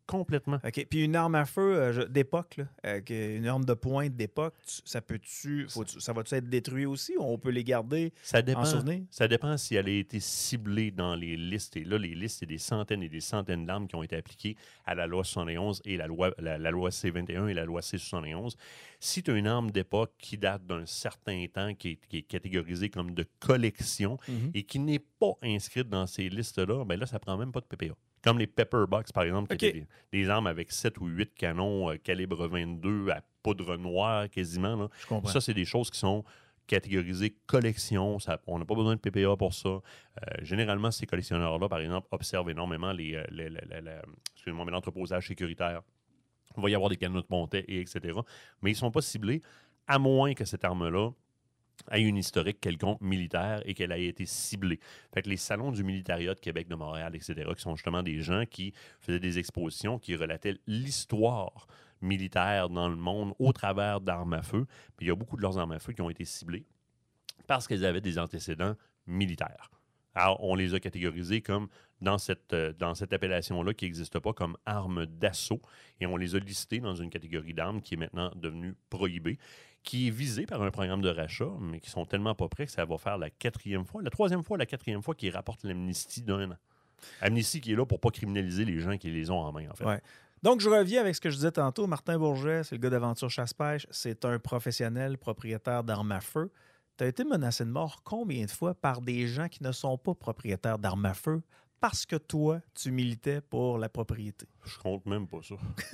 Complètement. OK. Puis une arme à feu d'époque, là, une arme de pointe d'époque, ça va-tu être détruit aussi ou on peut les garder en souvenir? Ça dépend si elle a été ciblée dans les listes. Et là, les listes, c'est des centaines et des centaines d'armes qui ont été appliquées à la loi 71 et la loi C-21 et la loi C-71. Si tu as une arme d'époque qui date d'un certain temps, qui est catégorisée comme de collection et qui n'est pas inscrite dans ces listes-là, bien là, ça ne prend même pas de PPA. Comme les Pepper Box, par exemple, qui étaient des armes avec 7 ou 8 canons calibre 22 à poudre noire quasiment. Là. Je comprends. Ça, c'est des choses qui sont catégorisées collection. On n'a pas besoin de PPA pour ça. Généralement, ces collectionneurs-là, par exemple, observent énormément l'entreposage sécuritaire. Il va y avoir des canons de montée, etc. Mais ils ne sont pas ciblés, à moins que cette arme-là ait une historique quelconque militaire et qu'elle ait été ciblée. Fait que les salons du militariat de Québec, de Montréal, etc., qui sont justement des gens qui faisaient des expositions, qui relataient l'histoire militaire dans le monde au travers d'armes à feu. Puis il y a beaucoup de leurs armes à feu qui ont été ciblées parce qu'elles avaient des antécédents militaires. Alors, on les a catégorisées comme dans cette appellation-là qui n'existe pas comme armes d'assaut et on les a listées dans une catégorie d'armes qui est maintenant devenue prohibée, qui est visée par un programme de rachat, mais qui sont tellement pas prêts que ça va faire la quatrième fois qu'ils rapportent l'amnistie d'un an. Amnistie qui est là pour ne pas criminaliser les gens qui les ont en main, en fait. Ouais. Donc, je reviens avec ce que je disais tantôt. Martin Bourget, c'est le gars d'Aventure Chasse-Pêche. C'est un professionnel propriétaire d'armes à feu. Tu as été menacé de mort combien de fois par des gens qui ne sont pas propriétaires d'armes à feu parce que toi, tu militais pour la propriété? Je compte même pas ça.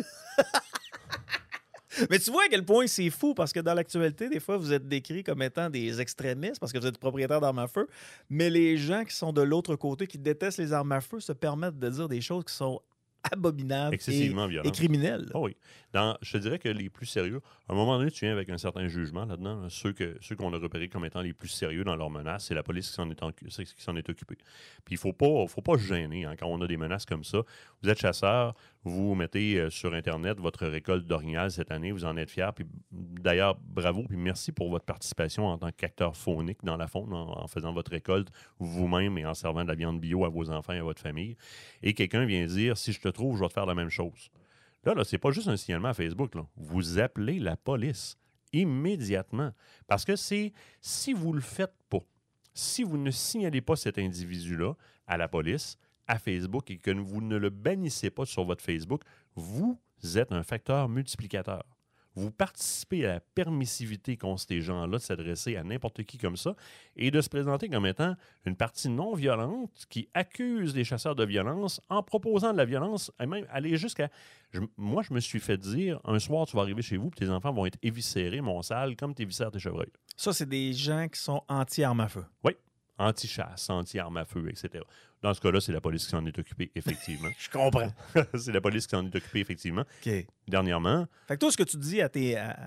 Mais tu vois à quel point c'est fou, parce que dans l'actualité, des fois, vous êtes décrits comme étant des extrémistes parce que vous êtes propriétaire d'armes à feu, mais les gens qui sont de l'autre côté, qui détestent les armes à feu, se permettent de dire des choses qui sont abominables et criminelles. Oh oui. Je te dirais que les plus sérieux, à un moment donné, tu viens avec un certain jugement là-dedans. Là, ceux qu'on a repérés comme étant les plus sérieux dans leurs menaces, c'est la police qui s'en est occupée. Puis il ne faut pas se gêner quand on a des menaces comme ça. Vous êtes chasseur, vous mettez sur Internet votre récolte d'orignal cette année, vous en êtes fiers. Puis d'ailleurs, bravo, puis merci pour votre participation en tant qu'acteur faunique dans la faune, en faisant votre récolte vous-même et en servant de la viande bio à vos enfants et à votre famille. Et quelqu'un vient dire, si je te trouve, je vais te faire la même chose. Là, c'est pas juste un signalement à Facebook. Là. Vous appelez la police immédiatement. Parce que si vous ne le faites pas, si vous ne signalez pas cet individu-là à la police, à Facebook, et que vous ne le bannissez pas sur votre Facebook, vous êtes un facteur multiplicateur. Vous participez à la permissivité qu'ont ces gens-là de s'adresser à n'importe qui comme ça et de se présenter comme étant une partie non violente qui accuse les chasseurs de violence en proposant de la violence et même aller jusqu'à... Moi, je me suis fait dire, un soir, tu vas arriver chez vous et tes enfants vont être éviscérés, mon sale, comme tu éviscères tes chevreuils. Ça, c'est des gens qui sont anti-armes à feu. Oui. Anti-chasse, anti-armes à feu, etc. Dans ce cas-là, c'est la police qui s'en est occupée, effectivement. Je comprends. C'est la police qui s'en est occupée, effectivement. OK. Dernièrement... Fait que toi, ce que tu dis à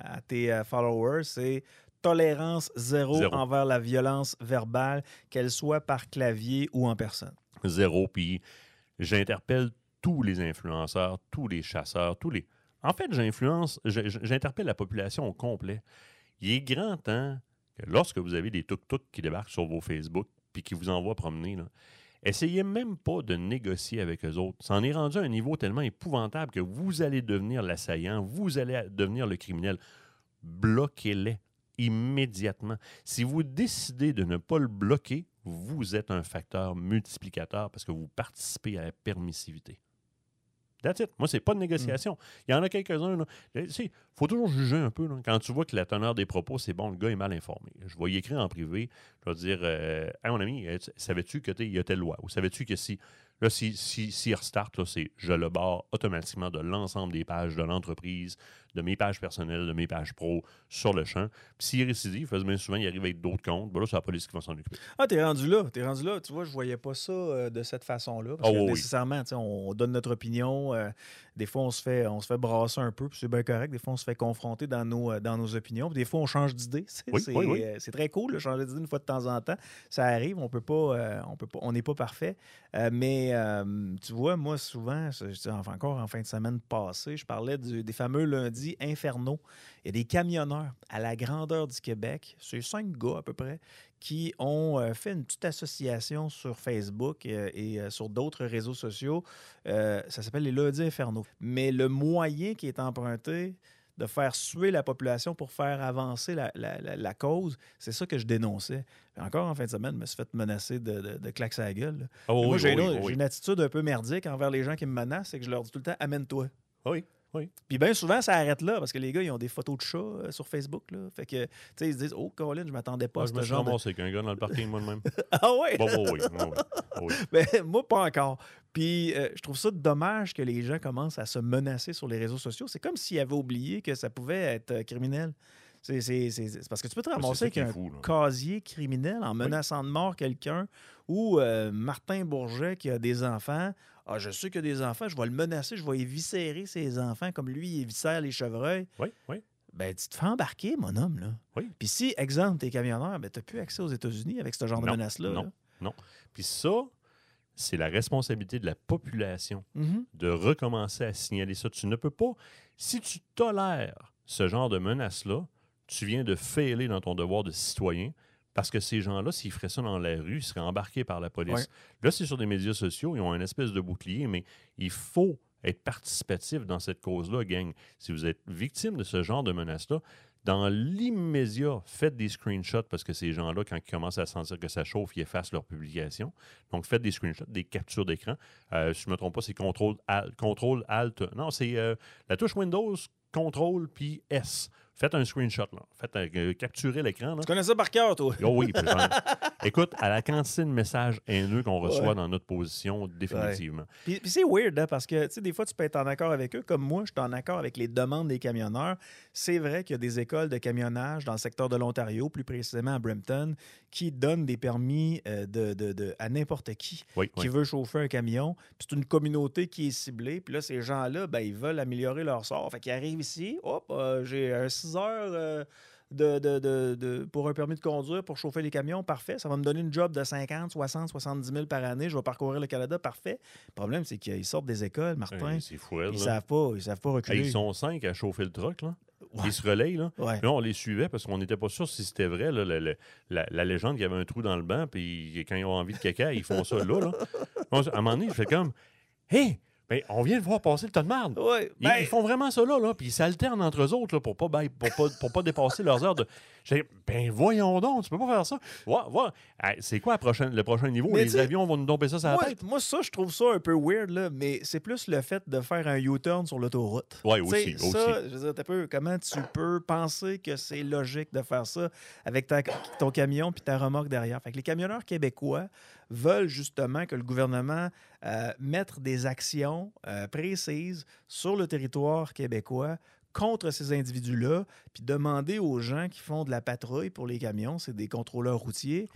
tes followers, c'est tolérance zéro envers la violence verbale, qu'elle soit par clavier ou en personne. Zéro. Puis j'interpelle tous les influenceurs, tous les chasseurs, En fait, j'interpelle la population au complet. Il est grand temps que lorsque vous avez des tuk-tuk qui débarquent sur vos Facebook puis qui vous envoient promener, là, essayez même pas de négocier avec eux autres. Ça en est rendu à un niveau tellement épouvantable que vous allez devenir l'assaillant, vous allez devenir le criminel. Bloquez-les immédiatement. Si vous décidez de ne pas le bloquer, vous êtes un facteur multiplicateur parce que vous participez à la permissivité. That's it. Moi, c'est pas de négociation. Il y en a quelques-uns. Il faut toujours juger un peu. Là. Quand tu vois que la teneur des propos, c'est bon, le gars est mal informé. Je vais y écrire en privé. Je vais dire hey, mon ami, savais-tu qu'il y a telle loi? Ou savais-tu que si restart, là, je le barre automatiquement de l'ensemble des pages de l'entreprise, de mes pages personnelles, de mes pages pro sur le champ. Puis s'il récidive, bien souvent, il arrive avec d'autres comptes. Ben là, c'est la police qui va s'en occuper. Ah, t'es rendu là. Tu vois, je voyais pas ça de cette façon-là. Parce que nécessairement, on donne notre opinion. Des fois, on se fait brasser un peu, puis c'est bien correct. Des fois, on se fait confronter dans nos opinions. Puis des fois, on change d'idée. C'est très cool de changer d'idée une fois de temps en temps. Ça arrive. On n'est pas parfait. Mais tu vois, moi, souvent, encore en fin de semaine passée, je parlais des fameux lundis infernaux. Il y a des camionneurs à la grandeur du Québec, c'est 5 gars à peu près, qui ont fait une petite association sur Facebook et sur d'autres réseaux sociaux. Ça s'appelle les lundis infernaux. Mais le moyen qui est emprunté de faire suer la population pour faire avancer la cause, c'est ça que je dénonçais. Puis encore en fin de semaine, je me suis fait menacer de claques à la gueule. Moi, j'ai une attitude un peu merdique envers les gens qui me menacent, c'est que je leur dis tout le temps « amène-toi ». Oui. Oui. Puis bien souvent, ça arrête là, parce que les gars, ils ont des photos de chats sur Facebook. Là. Fait que, tu sais, ils se disent « Oh, Colin, je m'attendais pas à ce genre de... » Je me suis ramassé avec un gars dans le parking, moi de même. Ah ouais? Oui. Ben, moi, pas encore. Puis je trouve ça dommage que les gens commencent à se menacer sur les réseaux sociaux. C'est comme s'ils avaient oublié que ça pouvait être criminel. C'est parce que tu peux te ramasser avec un casier criminel en menaçant de mort quelqu'un ou Martin Bourget qui a des enfants. Ah, je sais qu'il y a des enfants, je vais le menacer, je vais éviscérer ses enfants comme lui, il éviscère les chevreuils. Oui. Ben, tu te fais embarquer, mon homme, là. Oui. Puis si, exemple, t'es camionneur, ben, t'as plus accès aux États-Unis avec ce genre de menace-là. Non. Puis ça, c'est la responsabilité de la population de recommencer à signaler ça. Tu ne peux pas... Si tu tolères ce genre de menace-là, tu viens de failer dans ton devoir de citoyen. Parce que ces gens-là, s'ils feraient ça dans la rue, ils seraient embarqués par la police. Ouais. Là, c'est sur des médias sociaux, ils ont une espèce de bouclier, mais il faut être participatif dans cette cause-là, gang. Si vous êtes victime de ce genre de menace-là, dans l'immédiat, faites des screenshots parce que ces gens-là, quand ils commencent à sentir que ça chauffe, ils effacent leur publication. Donc, faites des screenshots, des captures d'écran. Si je ne me trompe pas, c'est Contrôle-Alt. Non, c'est la touche Windows, Contrôle, puis S. Faites un screenshot, là. Faites capturez l'écran. Là. Tu connais ça par cœur, toi? Oh oui. Écoute, à la quantité de messages haineux qu'on reçoit dans notre position, définitivement. Puis c'est weird, hein, parce que, tu sais, des fois, tu peux être en accord avec eux. Comme moi, je suis en accord avec les demandes des camionneurs. C'est vrai qu'il y a des écoles de camionnage dans le secteur de l'Ontario, plus précisément à Brampton, qui donnent des permis à n'importe qui veut chauffer un camion. Puis c'est une communauté qui est ciblée. Puis là, ces gens-là, ben, ils veulent améliorer leur sort. Fait qu'ils arrivent ici, j'ai un 6 heures pour un permis de conduire pour chauffer les camions, parfait. Ça va me donner une job de 50, 60, 70 000 par année. Je vais parcourir le Canada, parfait. Le problème, c'est qu'ils sortent des écoles, Martin. C'est fou, ils savent pas reculer. Ils sont 5 à chauffer le truck, là. Ils se relayent, là. Ouais. Là, on les suivait parce qu'on n'était pas sûr si c'était vrai, là, la légende qu'il y avait un trou dans le banc, puis quand ils ont envie de caca, ils font ça là. À un moment donné, je fais comme « Hey! » Ben, on vient de voir passer le tas de merde. Ouais, ils font vraiment ça là, puis ils s'alternent entre eux autres là, pour pas dépasser leurs heures de. Ben voyons donc, tu peux pas faire ça. C'est quoi le prochain niveau? Mais les avions vont nous domper ça sur la tête? Moi, ça, je trouve ça un peu weird, là, mais c'est plus le fait de faire un U-turn sur l'autoroute. Oui, aussi. Ça, je veux dire, comment tu peux penser que c'est logique de faire ça avec ton camion puis ta remorque derrière? Fait que les camionneurs québécois veulent justement que le gouvernement mette des actions précises sur le territoire québécois contre ces individus-là, puis demander aux gens qui font de la patrouille pour les camions, c'est des contrôleurs routiers,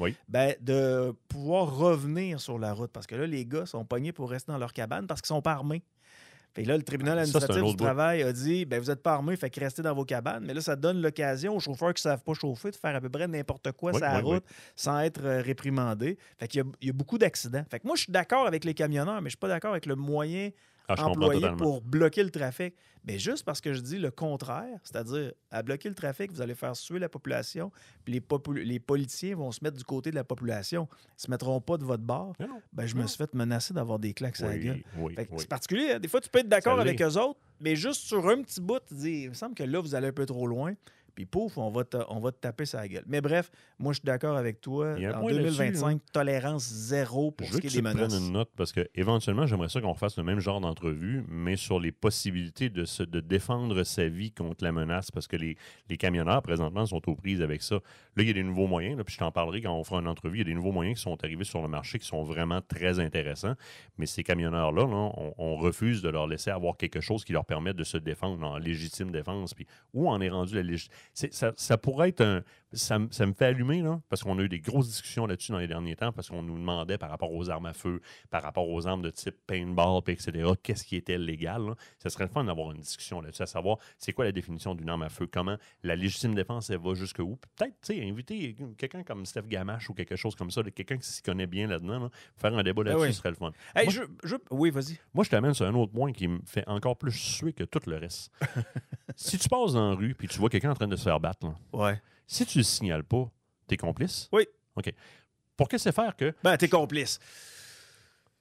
de pouvoir revenir sur la route. Parce que là, les gars sont pognés pour rester dans leur cabane parce qu'ils sont pas armés. Fait que là, le tribunal administratif du travail a dit vous n'êtes pas armés, fait que restez dans vos cabanes. Mais là, ça donne l'occasion aux chauffeurs qui ne savent pas chauffer de faire à peu près n'importe quoi sur la route sans être réprimandés. Fait qu'il y a beaucoup d'accidents. Fait que moi, je suis d'accord avec les camionneurs, mais je ne suis pas d'accord avec le moyen employé pour bloquer le trafic. Mais juste parce que je dis le contraire, c'est-à-dire à bloquer le trafic, vous allez faire suer la population, puis les politiciens vont se mettre du côté de la population. Ils ne se mettront pas de votre bord. Je me suis fait menacer d'avoir des claques à la gueule. C'est particulier. Hein? Des fois, tu peux être d'accord avec eux autres, mais juste sur un petit bout, tu dis, il me semble que là, vous allez un peu trop loin. Puis pouf, on va te taper sa gueule. Mais bref, moi, je suis d'accord avec toi. En 2025, tolérance zéro pour ce qui est des menaces. Je veux que tu prennes une note parce qu'éventuellement, j'aimerais ça qu'on fasse le même genre d'entrevue, mais sur les possibilités de défendre sa vie contre la menace parce que les camionneurs, présentement, sont aux prises avec ça. Là, il y a des nouveaux moyens, là, puis je t'en parlerai quand on fera une entrevue. Il y a des nouveaux moyens qui sont arrivés sur le marché qui sont vraiment très intéressants. Mais ces camionneurs-là, on refuse de leur laisser avoir quelque chose qui leur permette de se défendre en légitime défense. Puis où en est rendu la légitime? Ça pourrait être ça me fait allumer, là, parce qu'on a eu des grosses discussions là-dessus dans les derniers temps, parce qu'on nous demandait par rapport aux armes à feu, par rapport aux armes de type paintball, etc., qu'est-ce qui était légal. Là. Ça serait le fun d'avoir une discussion là-dessus, à savoir c'est quoi la définition d'une arme à feu, comment la légitime défense, elle va jusqu'où. Peut-être, tu sais, inviter quelqu'un comme Steph Gamache ou quelque chose comme ça, quelqu'un qui s'y connaît bien là-dedans, là, faire un débat là-dessus, ce serait le fun. Hey, oui, vas-y. Moi, je t'amène sur un autre point qui me fait encore plus suer que tout le reste. Si tu passes dans la rue et tu vois quelqu'un en train de se faire battre, là, si tu le signales pas, t'es complice? Oui. OK. Pour qu'est-ce que c'est faire que... Ben, t'es complice.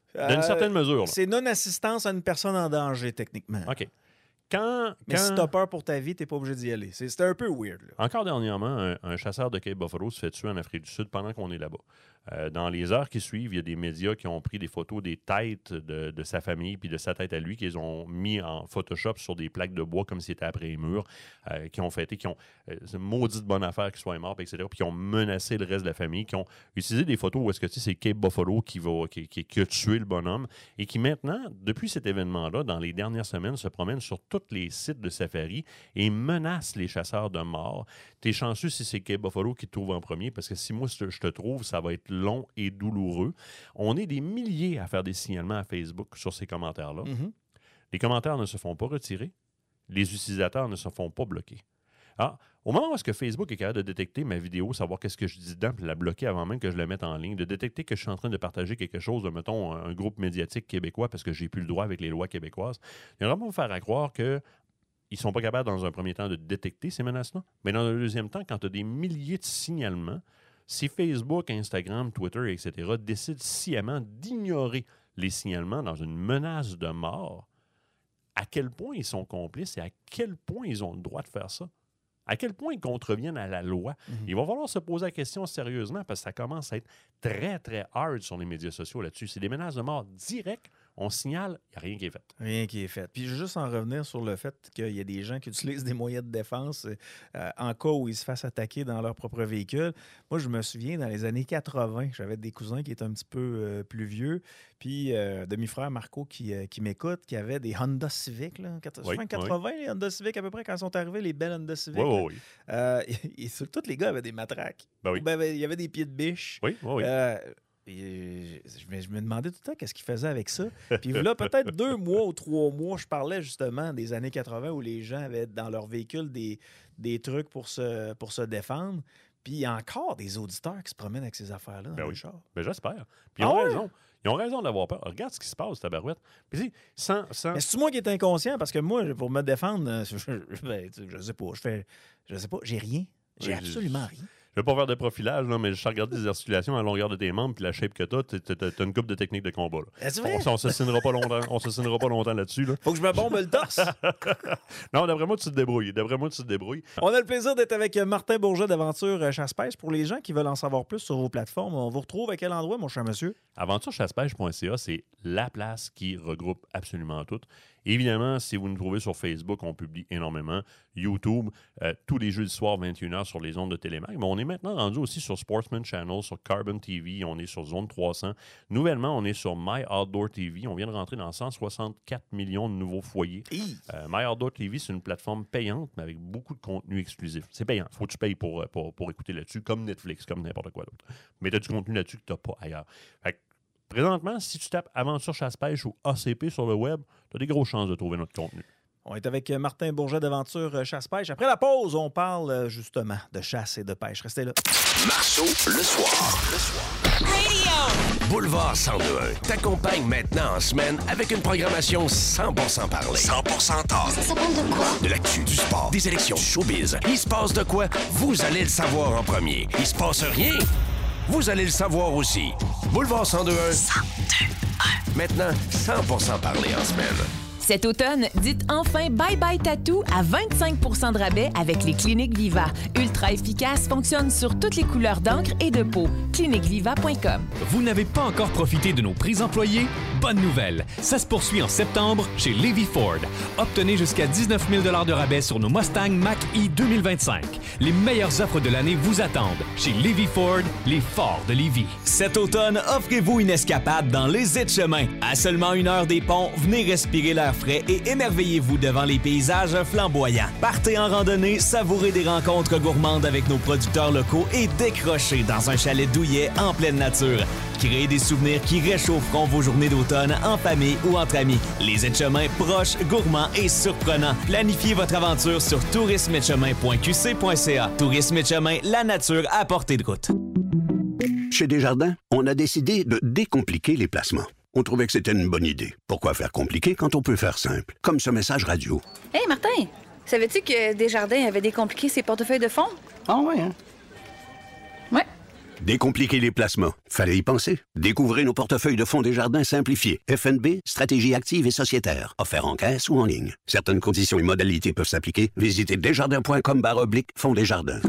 D'une certaine mesure. Là. C'est non-assistance à une personne en danger, techniquement. OK. Mais si t'as peur pour ta vie, t'es pas obligé d'y aller. C'était un peu weird. Là. Encore dernièrement, un chasseur de Cape Buffalo se fait tuer en Afrique du Sud pendant qu'on est là-bas. Dans les heures qui suivent, il y a des médias qui ont pris des photos des têtes de sa famille puis de sa tête à lui, qu'ils ont mis en Photoshop sur des plaques de bois comme si c'était après les murs, qui ont fêté, qui ont c'est une maudite bonne affaire qu'il soit mort, etc., puis qui ont menacé le reste de la famille, qui ont utilisé des photos où est-ce que c'est Cape Buffalo qui a tué le bonhomme et qui maintenant, depuis cet événement-là, dans les dernières semaines, se promène sur tous les sites de safari et menace les chasseurs de mort. T'es chanceux si c'est Cape Buffalo qui te trouve en premier, parce que si moi je te trouve, ça va être long et douloureux. On est des milliers à faire des signalements à Facebook sur ces commentaires-là. Mm-hmm. Les commentaires ne se font pas retirer. Les utilisateurs ne se font pas bloquer. Alors, au moment où est-ce que Facebook est capable de détecter ma vidéo, savoir qu'est-ce que je dis dedans, puis la bloquer avant même que je la mette en ligne, de détecter que je suis en train de partager quelque chose de, mettons, un groupe médiatique québécois parce que j'ai plus le droit avec les lois québécoises, il va vraiment me faire à croire que ils ne sont pas capables, dans un premier temps, de détecter ces menaces-là. Mais dans un deuxième temps, quand tu as des milliers de signalements, si Facebook, Instagram, Twitter, etc. décident sciemment d'ignorer les signalements dans une menace de mort, à quel point ils sont complices et à quel point ils ont le droit de faire ça? À quel point ils contreviennent à la loi? Il va falloir se poser la question sérieusement parce que ça commence à être très, très hard sur les médias sociaux là-dessus. C'est des menaces de mort directes. On signale, il n'y a rien qui est fait. Rien qui est fait. Puis je veux juste en revenir sur le fait qu'il y a des gens qui utilisent des moyens de défense en cas où ils se fassent attaquer dans leur propre véhicule. Moi, je me souviens, dans les années 80, j'avais des cousins qui étaient un petit peu plus vieux. Puis demi-frère Marco qui m'écoute, qui avait des Honda Civic. Là, 80, les Honda Civic à peu près, quand sont arrivés, les belles Honda Civic. Oui. Tous les gars avaient des matraques. Ben oui. Il y avait des pieds de biche. Oui. Je me demandais tout le temps qu'est-ce qu'il faisait avec ça. Puis là, peut-être 2 mois ou 3 mois, je parlais justement des années 80 où les gens avaient dans leur véhicule des trucs pour se défendre. Puis il y a encore des auditeurs qui se promènent avec ces affaires-là dans le char. Ben j'espère. Puis ils ont raison. Ils ont raison d'avoir peur. Regarde ce qui se passe, tabarouette. Puis sans... Mais c'est moi qui est inconscient parce que moi, pour me défendre, je sais pas. Je sais pas. J'ai rien. J'ai absolument rien. Je ne vais pas faire de profilage, là, mais je regarde des articulations à la longueur de tes membres puis la shape que tu as une couple de techniques de combat. Là. On ne s'assinera pas longtemps là-dessus. Là. Faut que je me bombe le torse. Non, d'après moi, tu te débrouilles. On a le plaisir d'être avec Martin Bourget d'Aventure Chasse-Pêche. Pour les gens qui veulent en savoir plus sur vos plateformes, on vous retrouve à quel endroit, mon cher monsieur? AventureChassePêche.ca, c'est la place qui regroupe absolument tout. Évidemment, si vous nous trouvez sur Facebook, on publie énormément. YouTube, tous les jeudis soirs, 21h sur les ondes de Télémac. Mais on est maintenant rendu aussi sur Sportsman Channel, sur Carbon TV, on est sur Zone 300. Nouvellement, on est sur My Outdoor TV. On vient de rentrer dans 164 millions de nouveaux foyers. My Outdoor TV, c'est une plateforme payante, mais avec beaucoup de contenu exclusif. C'est payant. Il faut que tu payes pour écouter là-dessus, comme Netflix, comme n'importe quoi d'autre. Mais tu as du contenu là-dessus que tu n'as pas ailleurs. Fait que, présentement, si tu tapes Aventure Chasse-Pêche ou ACP sur le web, tu as des grosses chances de trouver notre contenu. On est avec Martin Bourget d'Aventure Chasse-Pêche. Après la pause, on parle justement de chasse et de pêche. Restez là. Marceau, le soir. Radio! Boulevard 102.1 t'accompagne maintenant en semaine avec une programmation 100% parlée. 100% talk. Ça parle de quoi? De l'actu, du sport, des élections, du showbiz. Il se passe de quoi? Vous allez le savoir en premier. Il se passe rien? Vous allez le savoir aussi. Boulevard 102.1. 102.1. Maintenant, 100% parlé en semaine. Cet automne, dites enfin bye-bye tatou à 25 % de rabais avec les Cliniques Viva. Ultra efficace, fonctionne sur toutes les couleurs d'encre et de peau. cliniqueviva.com. Vous n'avez pas encore profité de nos prix employés? Bonne nouvelle! Ça se poursuit en septembre chez Levy Ford. Obtenez jusqu'à 19 000 $ de rabais sur nos Mustang Mach-E 2025. Les meilleures offres de l'année vous attendent chez Levy Ford, les forts de Lévis. Cet automne, offrez-vous une escapade dans les Aides-Chemins. À seulement 1 heure des ponts, venez respirer l'air frais et émerveillez-vous devant les paysages flamboyants. Partez en randonnée, savourez des rencontres gourmandes avec nos producteurs locaux et décrochez dans un chalet douillet en pleine nature. Créez des souvenirs qui réchaufferont vos journées d'automne en famille ou entre amis. Les Aides-Chemins proches, gourmands et surprenants. Planifiez votre aventure sur tourismeetchemin.qc.ca. Tourisme Etchemin, la nature à portée de route. Chez Desjardins, on a décidé de décompliquer les placements. On trouvait que c'était une bonne idée. Pourquoi faire compliqué quand on peut faire simple? Comme ce message radio. Hey Martin, savais-tu que Desjardins avait décompliqué ses portefeuilles de fonds? Ah ouais, hein? Ouais. Décompliquer les placements. Fallait y penser. Découvrez nos portefeuilles de fonds Desjardins simplifiés. FNB, stratégie active et sociétaire. Offert en caisse ou en ligne. Certaines conditions et modalités peuvent s'appliquer. Visitez desjardins.com/fonds Desjardins.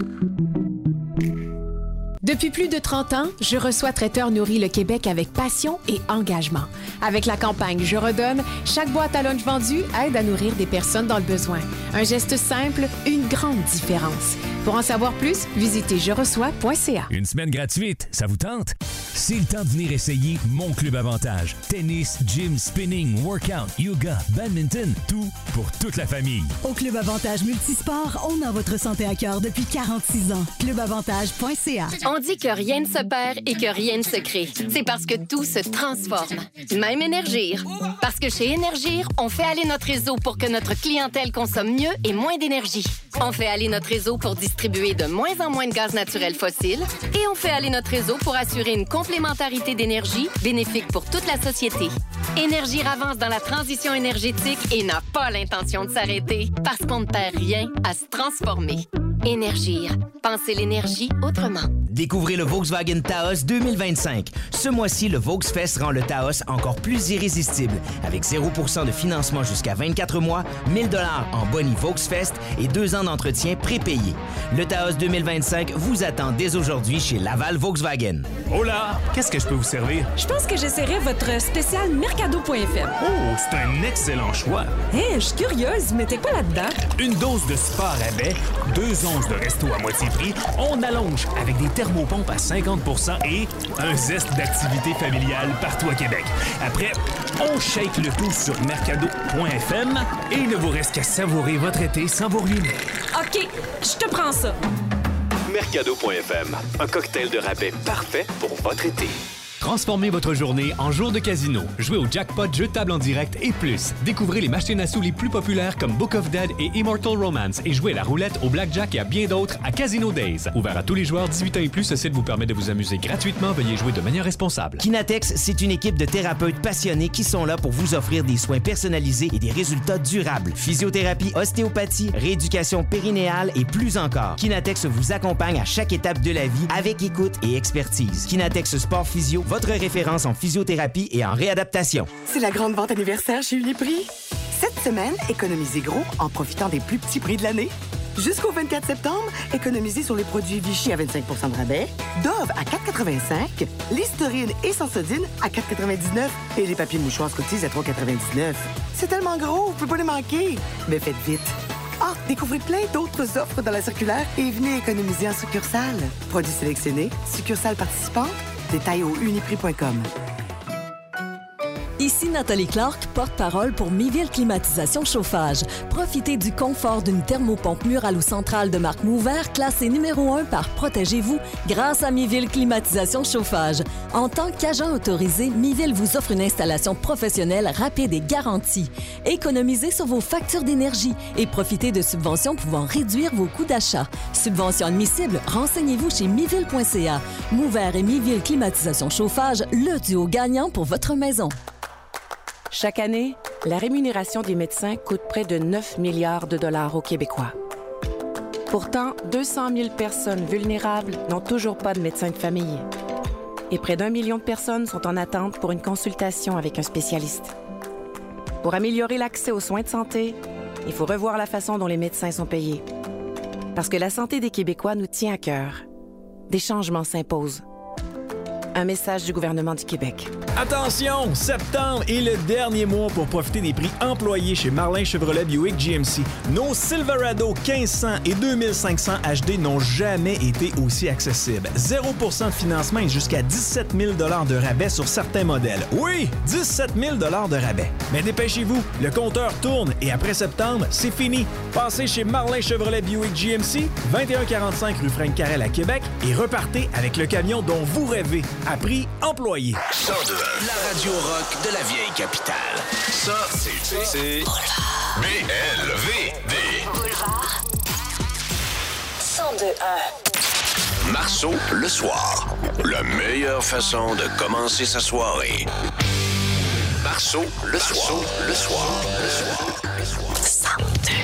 Depuis plus de 30 ans, Je reçois Traiteur nourrit le Québec avec passion et engagement. Avec la campagne Je redonne, chaque boîte à lunch vendue aide à nourrir des personnes dans le besoin. Un geste simple, une grande différence. Pour en savoir plus, visitez jereçois.ca. Une semaine gratuite, ça vous tente? C'est le temps de venir essayer Mon Club Avantage. Tennis, gym, spinning, workout, yoga, badminton, tout pour toute la famille. Au Club Avantage Multisport, on a votre santé à cœur depuis 46 ans. Clubavantage.ca. On dit que rien ne se perd et que rien ne se crée. C'est parce que tout se transforme. Même Énergir. Parce que chez Énergir, on fait aller notre réseau pour que notre clientèle consomme mieux et moins d'énergie. On fait aller notre réseau pour distribuer de moins en moins de gaz naturel fossile. Et on fait aller notre réseau pour assurer une complémentarité d'énergie bénéfique pour toute la société. Énergir avance dans la transition énergétique et n'a pas l'intention de s'arrêter parce qu'on ne perd rien à se transformer. Énergir. Pensez l'énergie autrement. Découvrez le Volkswagen Taos 2025. Ce mois-ci, le Volksfest rend le Taos encore plus irrésistible. Avec 0% de financement jusqu'à 24 mois, 1 000 $ en boni Volksfest et 2 ans d'entretien prépayé. Le Taos 2025 vous attend dès aujourd'hui chez Laval Volkswagen. Hola! Qu'est-ce que je peux vous servir? Je pense que j'essaierai votre spécial Mercado.fm. Oh, c'est un excellent choix! Hé, je suis curieuse, mettez quoi là-dedans? Une dose de sport rabais, 2 onces de resto à moitié prix, on allonge avec des thermopompes à 50% et un zeste d'activité familiale partout à Québec. Après, on shake le tout sur mercado.fm et il ne vous reste qu'à savourer votre été sans vous ruiner. OK, je te prends ça. Mercado.fm, un cocktail de rabais parfait pour votre été. Transformez votre journée en jour de casino. Jouez au jackpot, jeux de table en direct et plus. Découvrez les machines à sous les plus populaires comme Book of Dead et Immortal Romance et jouez à la roulette, au blackjack et à bien d'autres à Casino Days. Ouvert à tous les joueurs 18 ans et plus, ce site vous permet de vous amuser gratuitement. Veuillez jouer de manière responsable. Kinatex, c'est une équipe de thérapeutes passionnés qui sont là pour vous offrir des soins personnalisés et des résultats durables. Physiothérapie, ostéopathie, rééducation périnéale et plus encore. Kinatex vous accompagne à chaque étape de la vie avec écoute et expertise. Kinatex Sport Physio, votre référence en physiothérapie et en réadaptation. C'est la grande vente anniversaire chez Uniprix. Cette semaine, économisez gros en profitant des plus petits prix de l'année. Jusqu'au 24 septembre, économisez sur les produits Vichy à 25 % de rabais, Dove à 4,85 $, Listerine et Sensodyne à 4,99 $ et les papiers mouchoirs Scotties à 3,99 $. C'est tellement gros, vous pouvez pas les manquer. Mais faites vite. Ah, découvrez plein d'autres offres dans la circulaire et venez économiser en succursale. Produits sélectionnés, succursales participantes, détails au uniprix.com. Ici Nathalie Clark, porte-parole pour Miville Climatisation Chauffage. Profitez du confort d'une thermopompe murale ou centrale de marque Mouvert, classée numéro 1 par Protégez-vous, grâce à Miville Climatisation Chauffage. En tant qu'agent autorisé, Miville vous offre une installation professionnelle rapide et garantie. Économisez sur vos factures d'énergie et profitez de subventions pouvant réduire vos coûts d'achat. Subventions admissibles, renseignez-vous chez miville.ca. Mouvert et Miville Climatisation Chauffage, le duo gagnant pour votre maison. Chaque année, la rémunération des médecins coûte près de 9 milliards de dollars aux Québécois. Pourtant, 200 000 personnes vulnérables n'ont toujours pas de médecin de famille. Et près d'1 million de personnes sont en attente pour une consultation avec un spécialiste. Pour améliorer l'accès aux soins de santé, il faut revoir la façon dont les médecins sont payés. Parce que la santé des Québécois nous tient à cœur. Des changements s'imposent. Un message du gouvernement du Québec. Attention! Septembre est le dernier mois pour profiter des prix employés chez Marlin Chevrolet Buick GMC. Nos Silverado 1500 et 2500 HD n'ont jamais été aussi accessibles. 0% de financement et jusqu'à 17 000 $ de rabais sur certains modèles. Oui! 17 000 $ de rabais. Mais dépêchez-vous, le compteur tourne et après septembre, c'est fini. Passez chez Marlin Chevrolet Buick GMC, 2145 rue Frank-Carrel à Québec et repartez avec le camion dont vous rêvez. À prix employé. 102, la radio rock de la vieille capitale. Ça, c'est BLVD. Boulevard. 102.1. Marceau, le soir. La meilleure façon de commencer sa soirée. Marceau, le soir. Le soir. 102.1.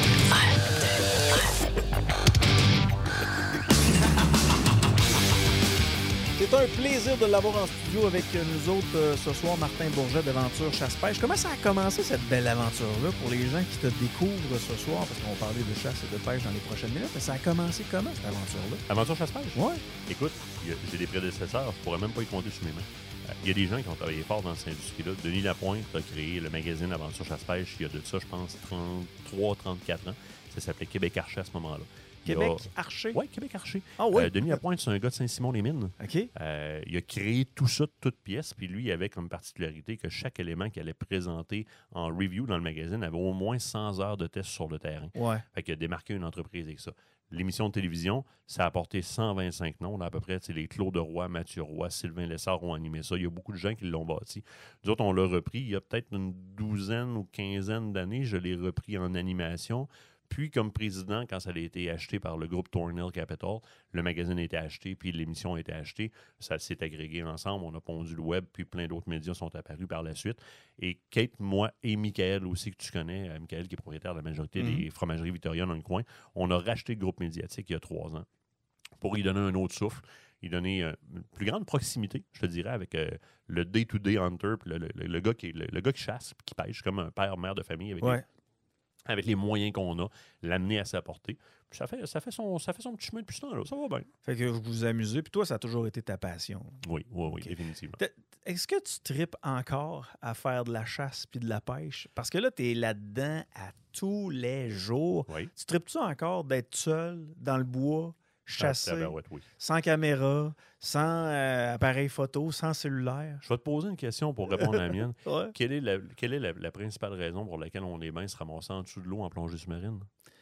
un plaisir de l'avoir en studio avec nous autres ce soir, Martin Bourget d'Aventure Chasse-Pêche. Comment ça a commencé cette belle aventure-là pour les gens qui te découvrent ce soir? Parce qu'on va parler de chasse et de pêche dans les prochaines minutes, mais ça a commencé comment cette aventure-là? Aventure Chasse-Pêche? Oui. Écoute, j'ai des prédécesseurs, je pourrais même pas y compter sur mes mains. Il y a des gens qui ont travaillé fort dans cette industrie-là. Denis Lapointe a créé le magazine Aventure Chasse-Pêche il y a de ça, je pense, 33-34 ans. Ça s'appelait Québec Archer à ce moment-là. Québec Archer? Oui, Québec Archer. Ah oui? Denis Lapointe, c'est un gars de Saint-Simon-les-Mines. OK. Il a créé tout ça de toutes pièces, puis lui, il avait comme particularité que chaque élément qu'il allait présenter en review dans le magazine avait au moins 100 heures de test sur le terrain. Ouais. Fait qu'il a démarqué une entreprise avec ça. L'émission de télévision, ça a apporté 125 noms. Là, à peu près, les Claude Roy, Mathieu Roy, Sylvain Lessard ont animé ça. Il y a beaucoup de gens qui l'ont bâti. Nous autres, on l'a repris il y a peut-être une douzaine ou quinzaine d'années. Je l'ai repris en animation. Puis, comme président, quand ça a été acheté par le groupe Thornhill Capital, le magazine a été acheté, puis l'émission a été achetée. Ça s'est agrégé ensemble. On a pondu le web, puis plein d'autres médias sont apparus par la suite. Et Kate, moi et Michael aussi, que tu connais, Michael qui est propriétaire de la majorité des fromageries Victoria dans le coin, on a racheté le groupe médiatique il y a 3 ans pour y donner un autre souffle. Il donnait une plus grande proximité, je te dirais, avec le day-to-day hunter, puis le gars qui chasse, qui pêche, comme un père-mère de famille avec les moyens qu'on a, l'amener à sa portée. Puis ça fait son petit chemin depuis ce temps-là. Ça va bien. Fait que vous vous amusez. Puis toi, ça a toujours été ta passion. Oui, définitivement. Est-ce que tu tripes encore à faire de la chasse puis de la pêche? Parce que là, tu es là-dedans à tous les jours. Oui. Tu tripes-tu encore d'être seul dans le bois, chasser, oui. sans caméra, sans appareil photo, sans cellulaire? Je vais te poser une question pour répondre à la mienne. Ouais. Quelle est la principale raison pour laquelle on est bien se ramasser en dessous de l'eau en plongée sous-marine?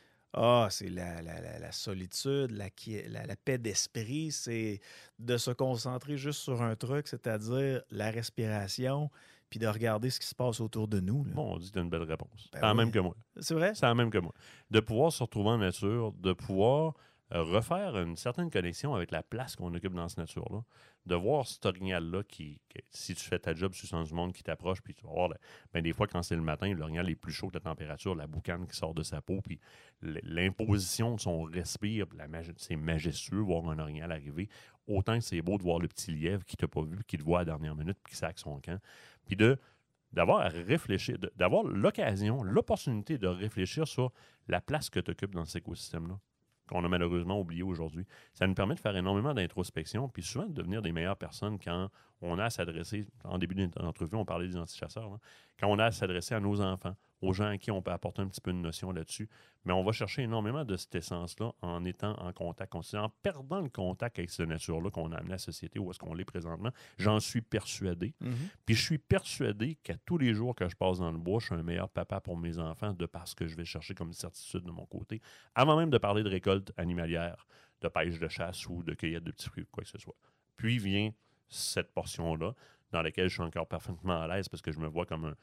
Ah, c'est la solitude, la paix d'esprit, c'est de se concentrer juste sur un truc, c'est-à-dire la respiration, puis de regarder ce qui se passe autour de nous. Là. Bon, on dit que tu as une belle réponse. Ben c'est la oui. même que moi. C'est vrai? C'est la même que moi. De pouvoir se retrouver en nature, de pouvoir refaire une certaine connexion avec la place qu'on occupe dans cette nature-là, de voir cet orignal-là qui, si tu fais ta job sur le sens du monde, qui t'approche, puis tu vas voir, des fois, quand c'est le matin, l'orignal est plus chaud que la température, la boucane qui sort de sa peau, puis l'imposition de son respire, c'est majestueux voir un orignal arriver, autant que c'est beau de voir le petit lièvre qui t'a pas vu, qui te voit à la dernière minute, puis qui sac son camp, puis d'avoir à réfléchir, d'avoir l'occasion, l'opportunité de réfléchir sur la place que tu occupes dans cet écosystème-là, qu'on a malheureusement oublié aujourd'hui. Ça nous permet de faire énormément d'introspection, puis souvent de devenir des meilleures personnes quand on a à s'adresser, en début d'entrevue, on parlait des antichasseurs, hein, quand on a à s'adresser à nos enfants, aux gens à qui on peut apporter un petit peu de notion là-dessus, mais on va chercher énormément de cette essence-là en étant en contact, en perdant le contact avec cette nature-là qu'on a amené à la société où est-ce qu'on l'est présentement. J'en suis persuadé. Puis je suis persuadé qu'à tous les jours que je passe dans le bois, je suis un meilleur papa pour mes enfants de par ce que je vais chercher comme certitude de mon côté, avant même de parler de récolte animalière, de pêche de chasse ou de cueillette de petits fruits ou quoi que ce soit. Puis vient cette portion-là dans laquelle je suis encore parfaitement à l'aise parce que je me vois comme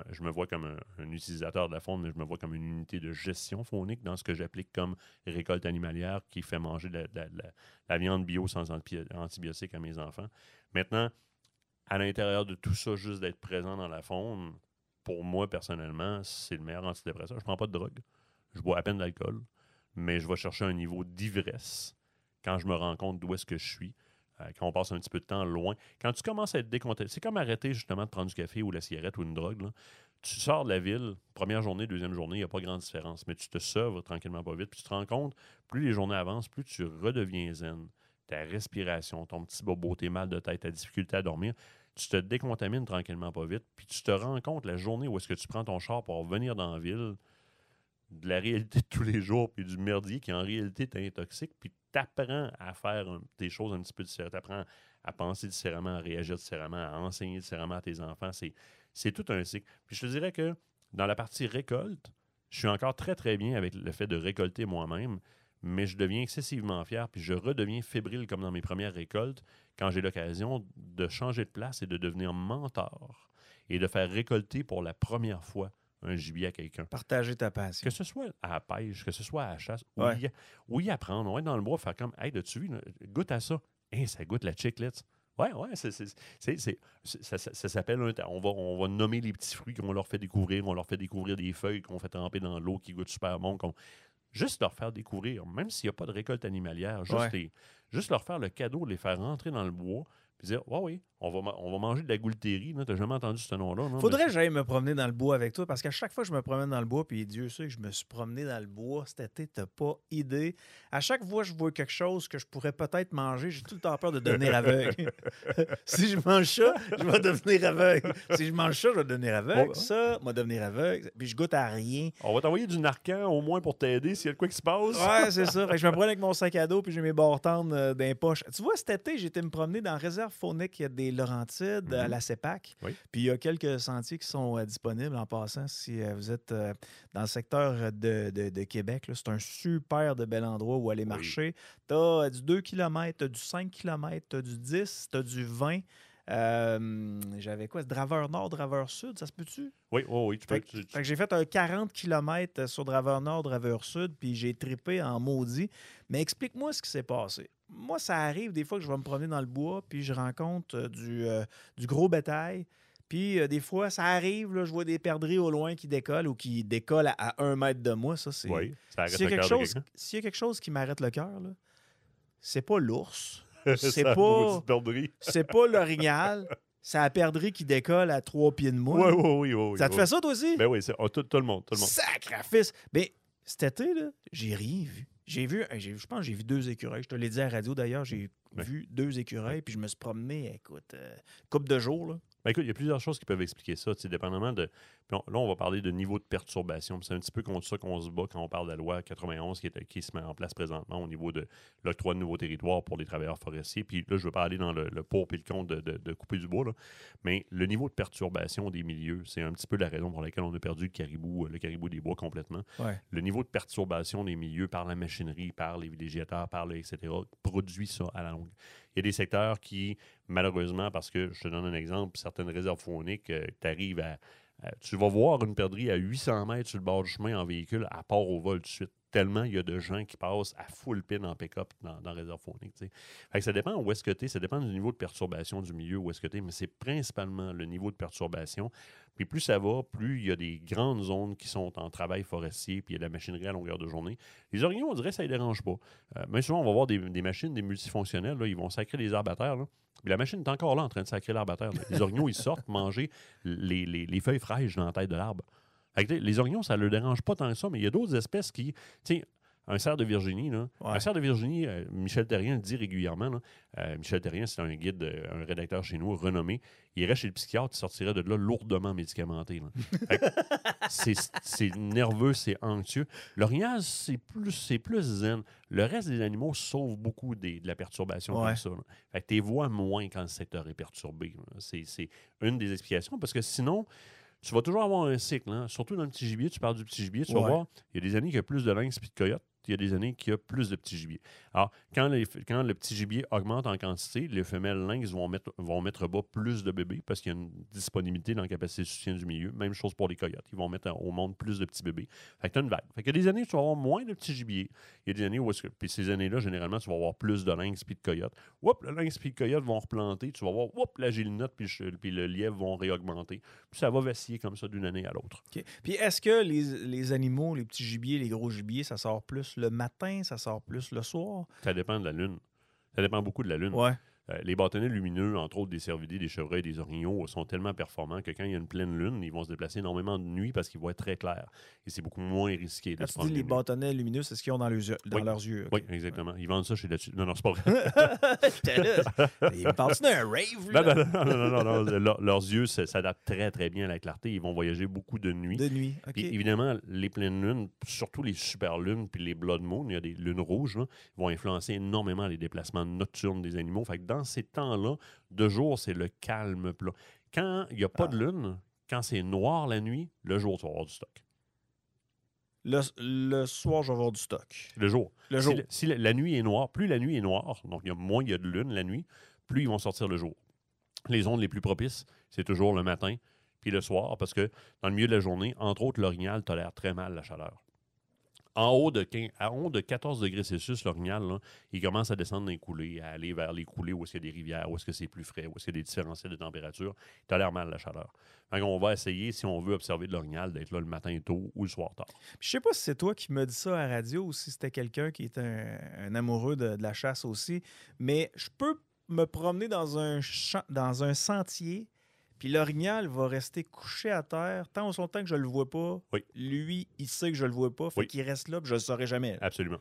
un utilisateur de la faune, mais je me vois comme une unité de gestion faunique dans ce que j'applique comme récolte animalière qui fait manger la viande bio sans antibiotiques à mes enfants. Maintenant, à l'intérieur de tout ça, juste d'être présent dans la faune, pour moi, personnellement, c'est le meilleur antidépresseur. Je ne prends pas de drogue. Je bois à peine d'alcool, mais je vais chercher un niveau d'ivresse quand je me rends compte d'où est-ce que je suis. Quand on passe un petit peu de temps loin. Quand tu commences à être décontacté, c'est comme arrêter justement de prendre du café ou la cigarette ou une drogue. Là. Tu sors de la ville, première journée, deuxième journée, il n'y a pas grande différence. Mais tu te sauves tranquillement pas vite. Puis tu te rends compte, plus les journées avancent, plus tu redeviens zen. Ta respiration, ton petit bobo, tes mal de tête, ta difficulté à dormir, tu te décontamines tranquillement pas vite. Puis tu te rends compte la journée où est-ce que tu prends ton char pour revenir dans la ville, de la réalité de tous les jours, puis du merdier qui en réalité t'intoxique, puis t'apprends à faire des choses un petit peu différentes. T'apprends à penser différemment, à réagir différemment, à enseigner différemment à tes enfants. C'est tout un cycle. Puis je te dirais que dans la partie récolte, je suis encore très, très bien avec le fait de récolter moi-même, mais je deviens excessivement fier, puis je redeviens fébrile comme dans mes premières récoltes quand j'ai l'occasion de changer de place et de devenir mentor et de faire récolter pour la première fois un gibier à quelqu'un. Partager ta passion. Que ce soit à la pêche, que ce soit à la chasse, Ouais. ou y apprendre. On va être dans le bois, faire comme, hey, as-tu vu, goûte à ça. Hey, ça goûte la chiclette. Ouais, ça s'appelle on va nommer les petits fruits qu'on leur fait découvrir. On leur fait découvrir des feuilles qu'on fait tremper dans l'eau qui goûtent super bon. Juste leur faire découvrir, même s'il n'y a pas de récolte animalière, juste leur faire le cadeau de les faire rentrer dans le bois, puis dire, oui, on va manger de la goultérie. Tu n'as jamais entendu ce nom-là. Non? Faudrait que j'aille me promener dans le bois avec toi, parce qu'à chaque fois que je me promène dans le bois, puis Dieu sait que je me suis promené dans le bois cet été, t'as pas idée. À chaque fois que je vois quelque chose que je pourrais peut-être manger, j'ai tout le temps peur de devenir aveugle. Si je mange ça, je vais devenir aveugle. Si je mange ça, je vais devenir aveugle. Ça, je vais devenir aveugle. Puis je goûte à rien. On va t'envoyer du Narcan au moins pour t'aider s'il y a de quoi qui se passe. Ouais, c'est ça. Fait que je me promène avec mon sac à dos, puis j'ai mes bartendes dans les poches. Tu vois, cet été, j'ai été me promener dans la réserve faunique des Laurentides, à la CEPAC. Oui. Puis il y a quelques sentiers qui sont disponibles en passant si vous êtes dans le secteur de Québec. C'est un super de bel endroit où aller marcher. Tu as du 2 km, tu as du 5 km, tu as du 10, tu as du 20. J'avais quoi? Draveur Nord, Draveur Sud, ça se peut-tu? Oui, tu peux. Fait que j'ai fait un 40 km sur Draveur Nord, Draveur Sud, puis j'ai trippé en maudit. Mais explique-moi ce qui s'est passé. Moi, ça arrive des fois que je vais me promener dans le bois, puis je rencontre du gros bétail. Puis des fois, ça arrive, là, je vois des perdrix au loin qui décollent ou qui décollent à 1 mètre de moi. Ça, c'est... Oui, ça arrête s'il y a le quelque cœur de chose, quelqu'un. s'il y a quelque chose qui m'arrête le cœur, là, c'est pas l'ours. C'est C'est la pas, maudite perdrix. c'est pas l'orignal. C'est la perdrix qui décolle à 3 pieds de moi. Oui. Ça te fait ça, toi aussi? Ben oui, tout le monde. Sacrifice! Mais cet été, là, j'ai rien vu. Je pense que j'ai vu 2 écureuils. Je te l'ai dit à la radio, d'ailleurs. J'ai vu 2 écureuils, puis je me suis promené, écoute, couple de jours, là. Ben écoute, il y a plusieurs choses qui peuvent expliquer ça, dépendamment de... Là, on va parler de niveau de perturbation. C'est un petit peu contre ça qu'on se bat quand on parle de la loi 91 qui se met en place présentement au niveau de l'octroi de nouveaux territoires pour les travailleurs forestiers. Puis là, je ne veux pas aller dans le pour et le contre de couper du bois, là. Mais le niveau de perturbation des milieux, c'est un petit peu la raison pour laquelle on a perdu le caribou des bois complètement. Ouais. Le niveau de perturbation des milieux par la machinerie, par les villégiateurs, etc., produit ça à la longue. Il y a des secteurs qui, malheureusement, parce que je te donne un exemple, certaines réserves fauniques, tu arrives tu vas voir une perdrix à 800 mètres sur le bord du chemin en véhicule, à part au vol tout de suite. Tellement il y a de gens qui passent à full pin en pick-up dans la réserve faunique. Fait que ça dépend où est-ce que tu es, ça dépend du niveau de perturbation du milieu où est-ce que tu es, mais c'est principalement le niveau de perturbation. Puis plus ça va, plus il y a des grandes zones qui sont en travail forestier, puis il y a de la machinerie à longueur de journée. Les orignaux, on dirait que ça ne les dérange pas. Mais souvent, on va voir des machines, des multifonctionnels, là, ils vont sacrer les arbres à terre, là. Puis la machine est encore là en train de sacrer l'arbre à terre, là. Les orignaux, ils sortent manger les feuilles fraîches dans la tête de l'arbre. Fait que, les orignaux, ça ne leur dérange pas tant que ça, mais il y a d'autres espèces qui... Tu sais, un cerf de Virginie, là. Ouais. Un cerf de Virginie, Michel Terrien le dit régulièrement. Là. Michel Terrien, c'est un guide, un rédacteur chez nous, renommé. Il irait chez le psychiatre, il sortirait de là lourdement médicamenté. Là. Fait que c'est nerveux, c'est anxieux. L'orignal, c'est plus zen. Le reste des animaux sauve beaucoup de la perturbation comme ça. Là. Fait que tu les vois moins quand le secteur est perturbé. C'est une des explications, parce que sinon... Tu vas toujours avoir un cycle, hein? Surtout dans le petit gibier. Tu parles du petit gibier, tu vas voir, il y a des années qu'il y a plus de lynx et de coyotes. Il y a des années qu'il y a plus de petits gibiers. Alors, quand le petit gibier augmente en quantité, les femelles lynx vont mettre bas plus de bébés parce qu'il y a une disponibilité dans la capacité de soutien du milieu. Même chose pour les coyotes. Ils vont mettre au monde plus de petits bébés. Fait que tu as une vague. Fait qu'il y a des années où tu vas avoir moins de petits gibiers. Il y a des années où... Puis ces années-là, généralement, tu vas avoir plus de lynx et de coyotes. Oups, le lynx et le coyote vont replanter. Tu vas voir, oups, la gélinote puis le lièvre vont réaugmenter. Puis ça va vaciller comme ça d'une année à l'autre. Okay. Puis est-ce que les animaux, les petits gibiers, les gros gibiers, ça sort plus le matin, ça sort plus le soir? Ça dépend de la lune. Ça dépend beaucoup de la lune. Ouais. Les bâtonnets lumineux, entre autres des cervidés, des chevreuils, des orignaux, sont tellement performants que quand il y a une pleine lune, ils vont se déplacer énormément de nuit parce qu'ils vont être très clairs. Et c'est beaucoup moins risqué. Quand tu dis les bâtonnets lumineux, c'est ce qu'ils ont dans leurs yeux. Okay. Oui, exactement. Ils vendent ça chez là-dessus. Non, c'est pas vrai. Ils me parlent d'un rave, là? Non. Leurs yeux s'adaptent très, très bien à la clarté. Ils vont voyager beaucoup de nuit. De nuit, OK. Puis évidemment, les pleines lunes, surtout les super lunes puis les blood moon, il y a des lunes rouges, là, vont influencer énormément les déplacements nocturnes des animaux. Fait que dans ces temps-là, de jour, c'est le calme plat. Quand il n'y a pas de lune, quand c'est noir la nuit, le jour, tu vas avoir du stock. Le soir, je vais avoir du stock. Le jour. Le jour. Si la nuit est noire, plus la nuit est noire, donc moins il y a de lune la nuit, plus ils vont sortir le jour. Les zones les plus propices, c'est toujours le matin puis le soir, parce que dans le milieu de la journée, entre autres, l'orignal tolère très mal la chaleur. En haut de 14 degrés Celsius, l'orignal, là, il commence à descendre dans les coulées, à aller vers les coulées où est-ce qu'il y a des rivières, où est-ce que c'est plus frais, où est-ce qu'il y a des différentiels de température. Il tolère mal la chaleur. Donc, on va essayer, si on veut observer de l'orignal, d'être là le matin tôt ou le soir tard. Je sais pas si c'est toi qui m'as dit ça à la radio ou si c'était quelqu'un qui est un amoureux de la chasse aussi, mais je peux me promener dans un sentier, puis l'orignal va rester couché à terre tant son temps que je le vois pas. Oui. Lui, il sait que je le vois pas, fait qu'il reste là, puis je le saurai jamais. Absolument.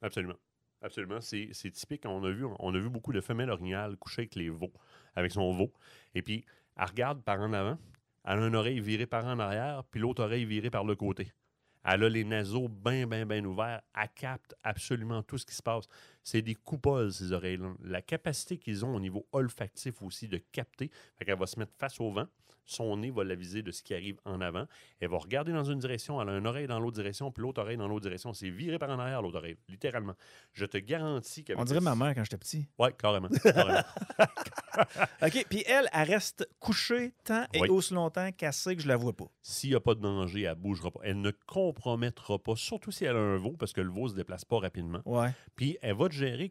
C'est typique. On a vu beaucoup de femelles orignales coucher avec les veaux, avec son veau. Et puis, elle regarde par en avant, elle a une oreille virée par en arrière, puis l'autre oreille virée par le côté. Elle a les naseaux bien ouverts. Elle capte absolument tout ce qui se passe. C'est des coupoles, ces oreilles-là. La capacité qu'ils ont au niveau olfactif aussi de capter, fait qu'elle va se mettre face au vent. Son nez va la viser de ce qui arrive en avant. Elle va regarder dans une direction, elle a une oreille dans l'autre direction, puis l'autre oreille dans l'autre direction. C'est viré par en arrière, l'autre oreille, littéralement. Je te garantis qu'avec... On dirait ma mère quand j'étais petit. Oui, carrément. OK, puis elle reste couchée tant et aussi longtemps qu'elle sait que je la vois pas. S'il n'y a pas de danger, elle ne bougera pas. Elle ne compromettra pas, surtout si elle a un veau, parce que le veau ne se déplace pas rapidement. Ouais. Puis elle va te gérer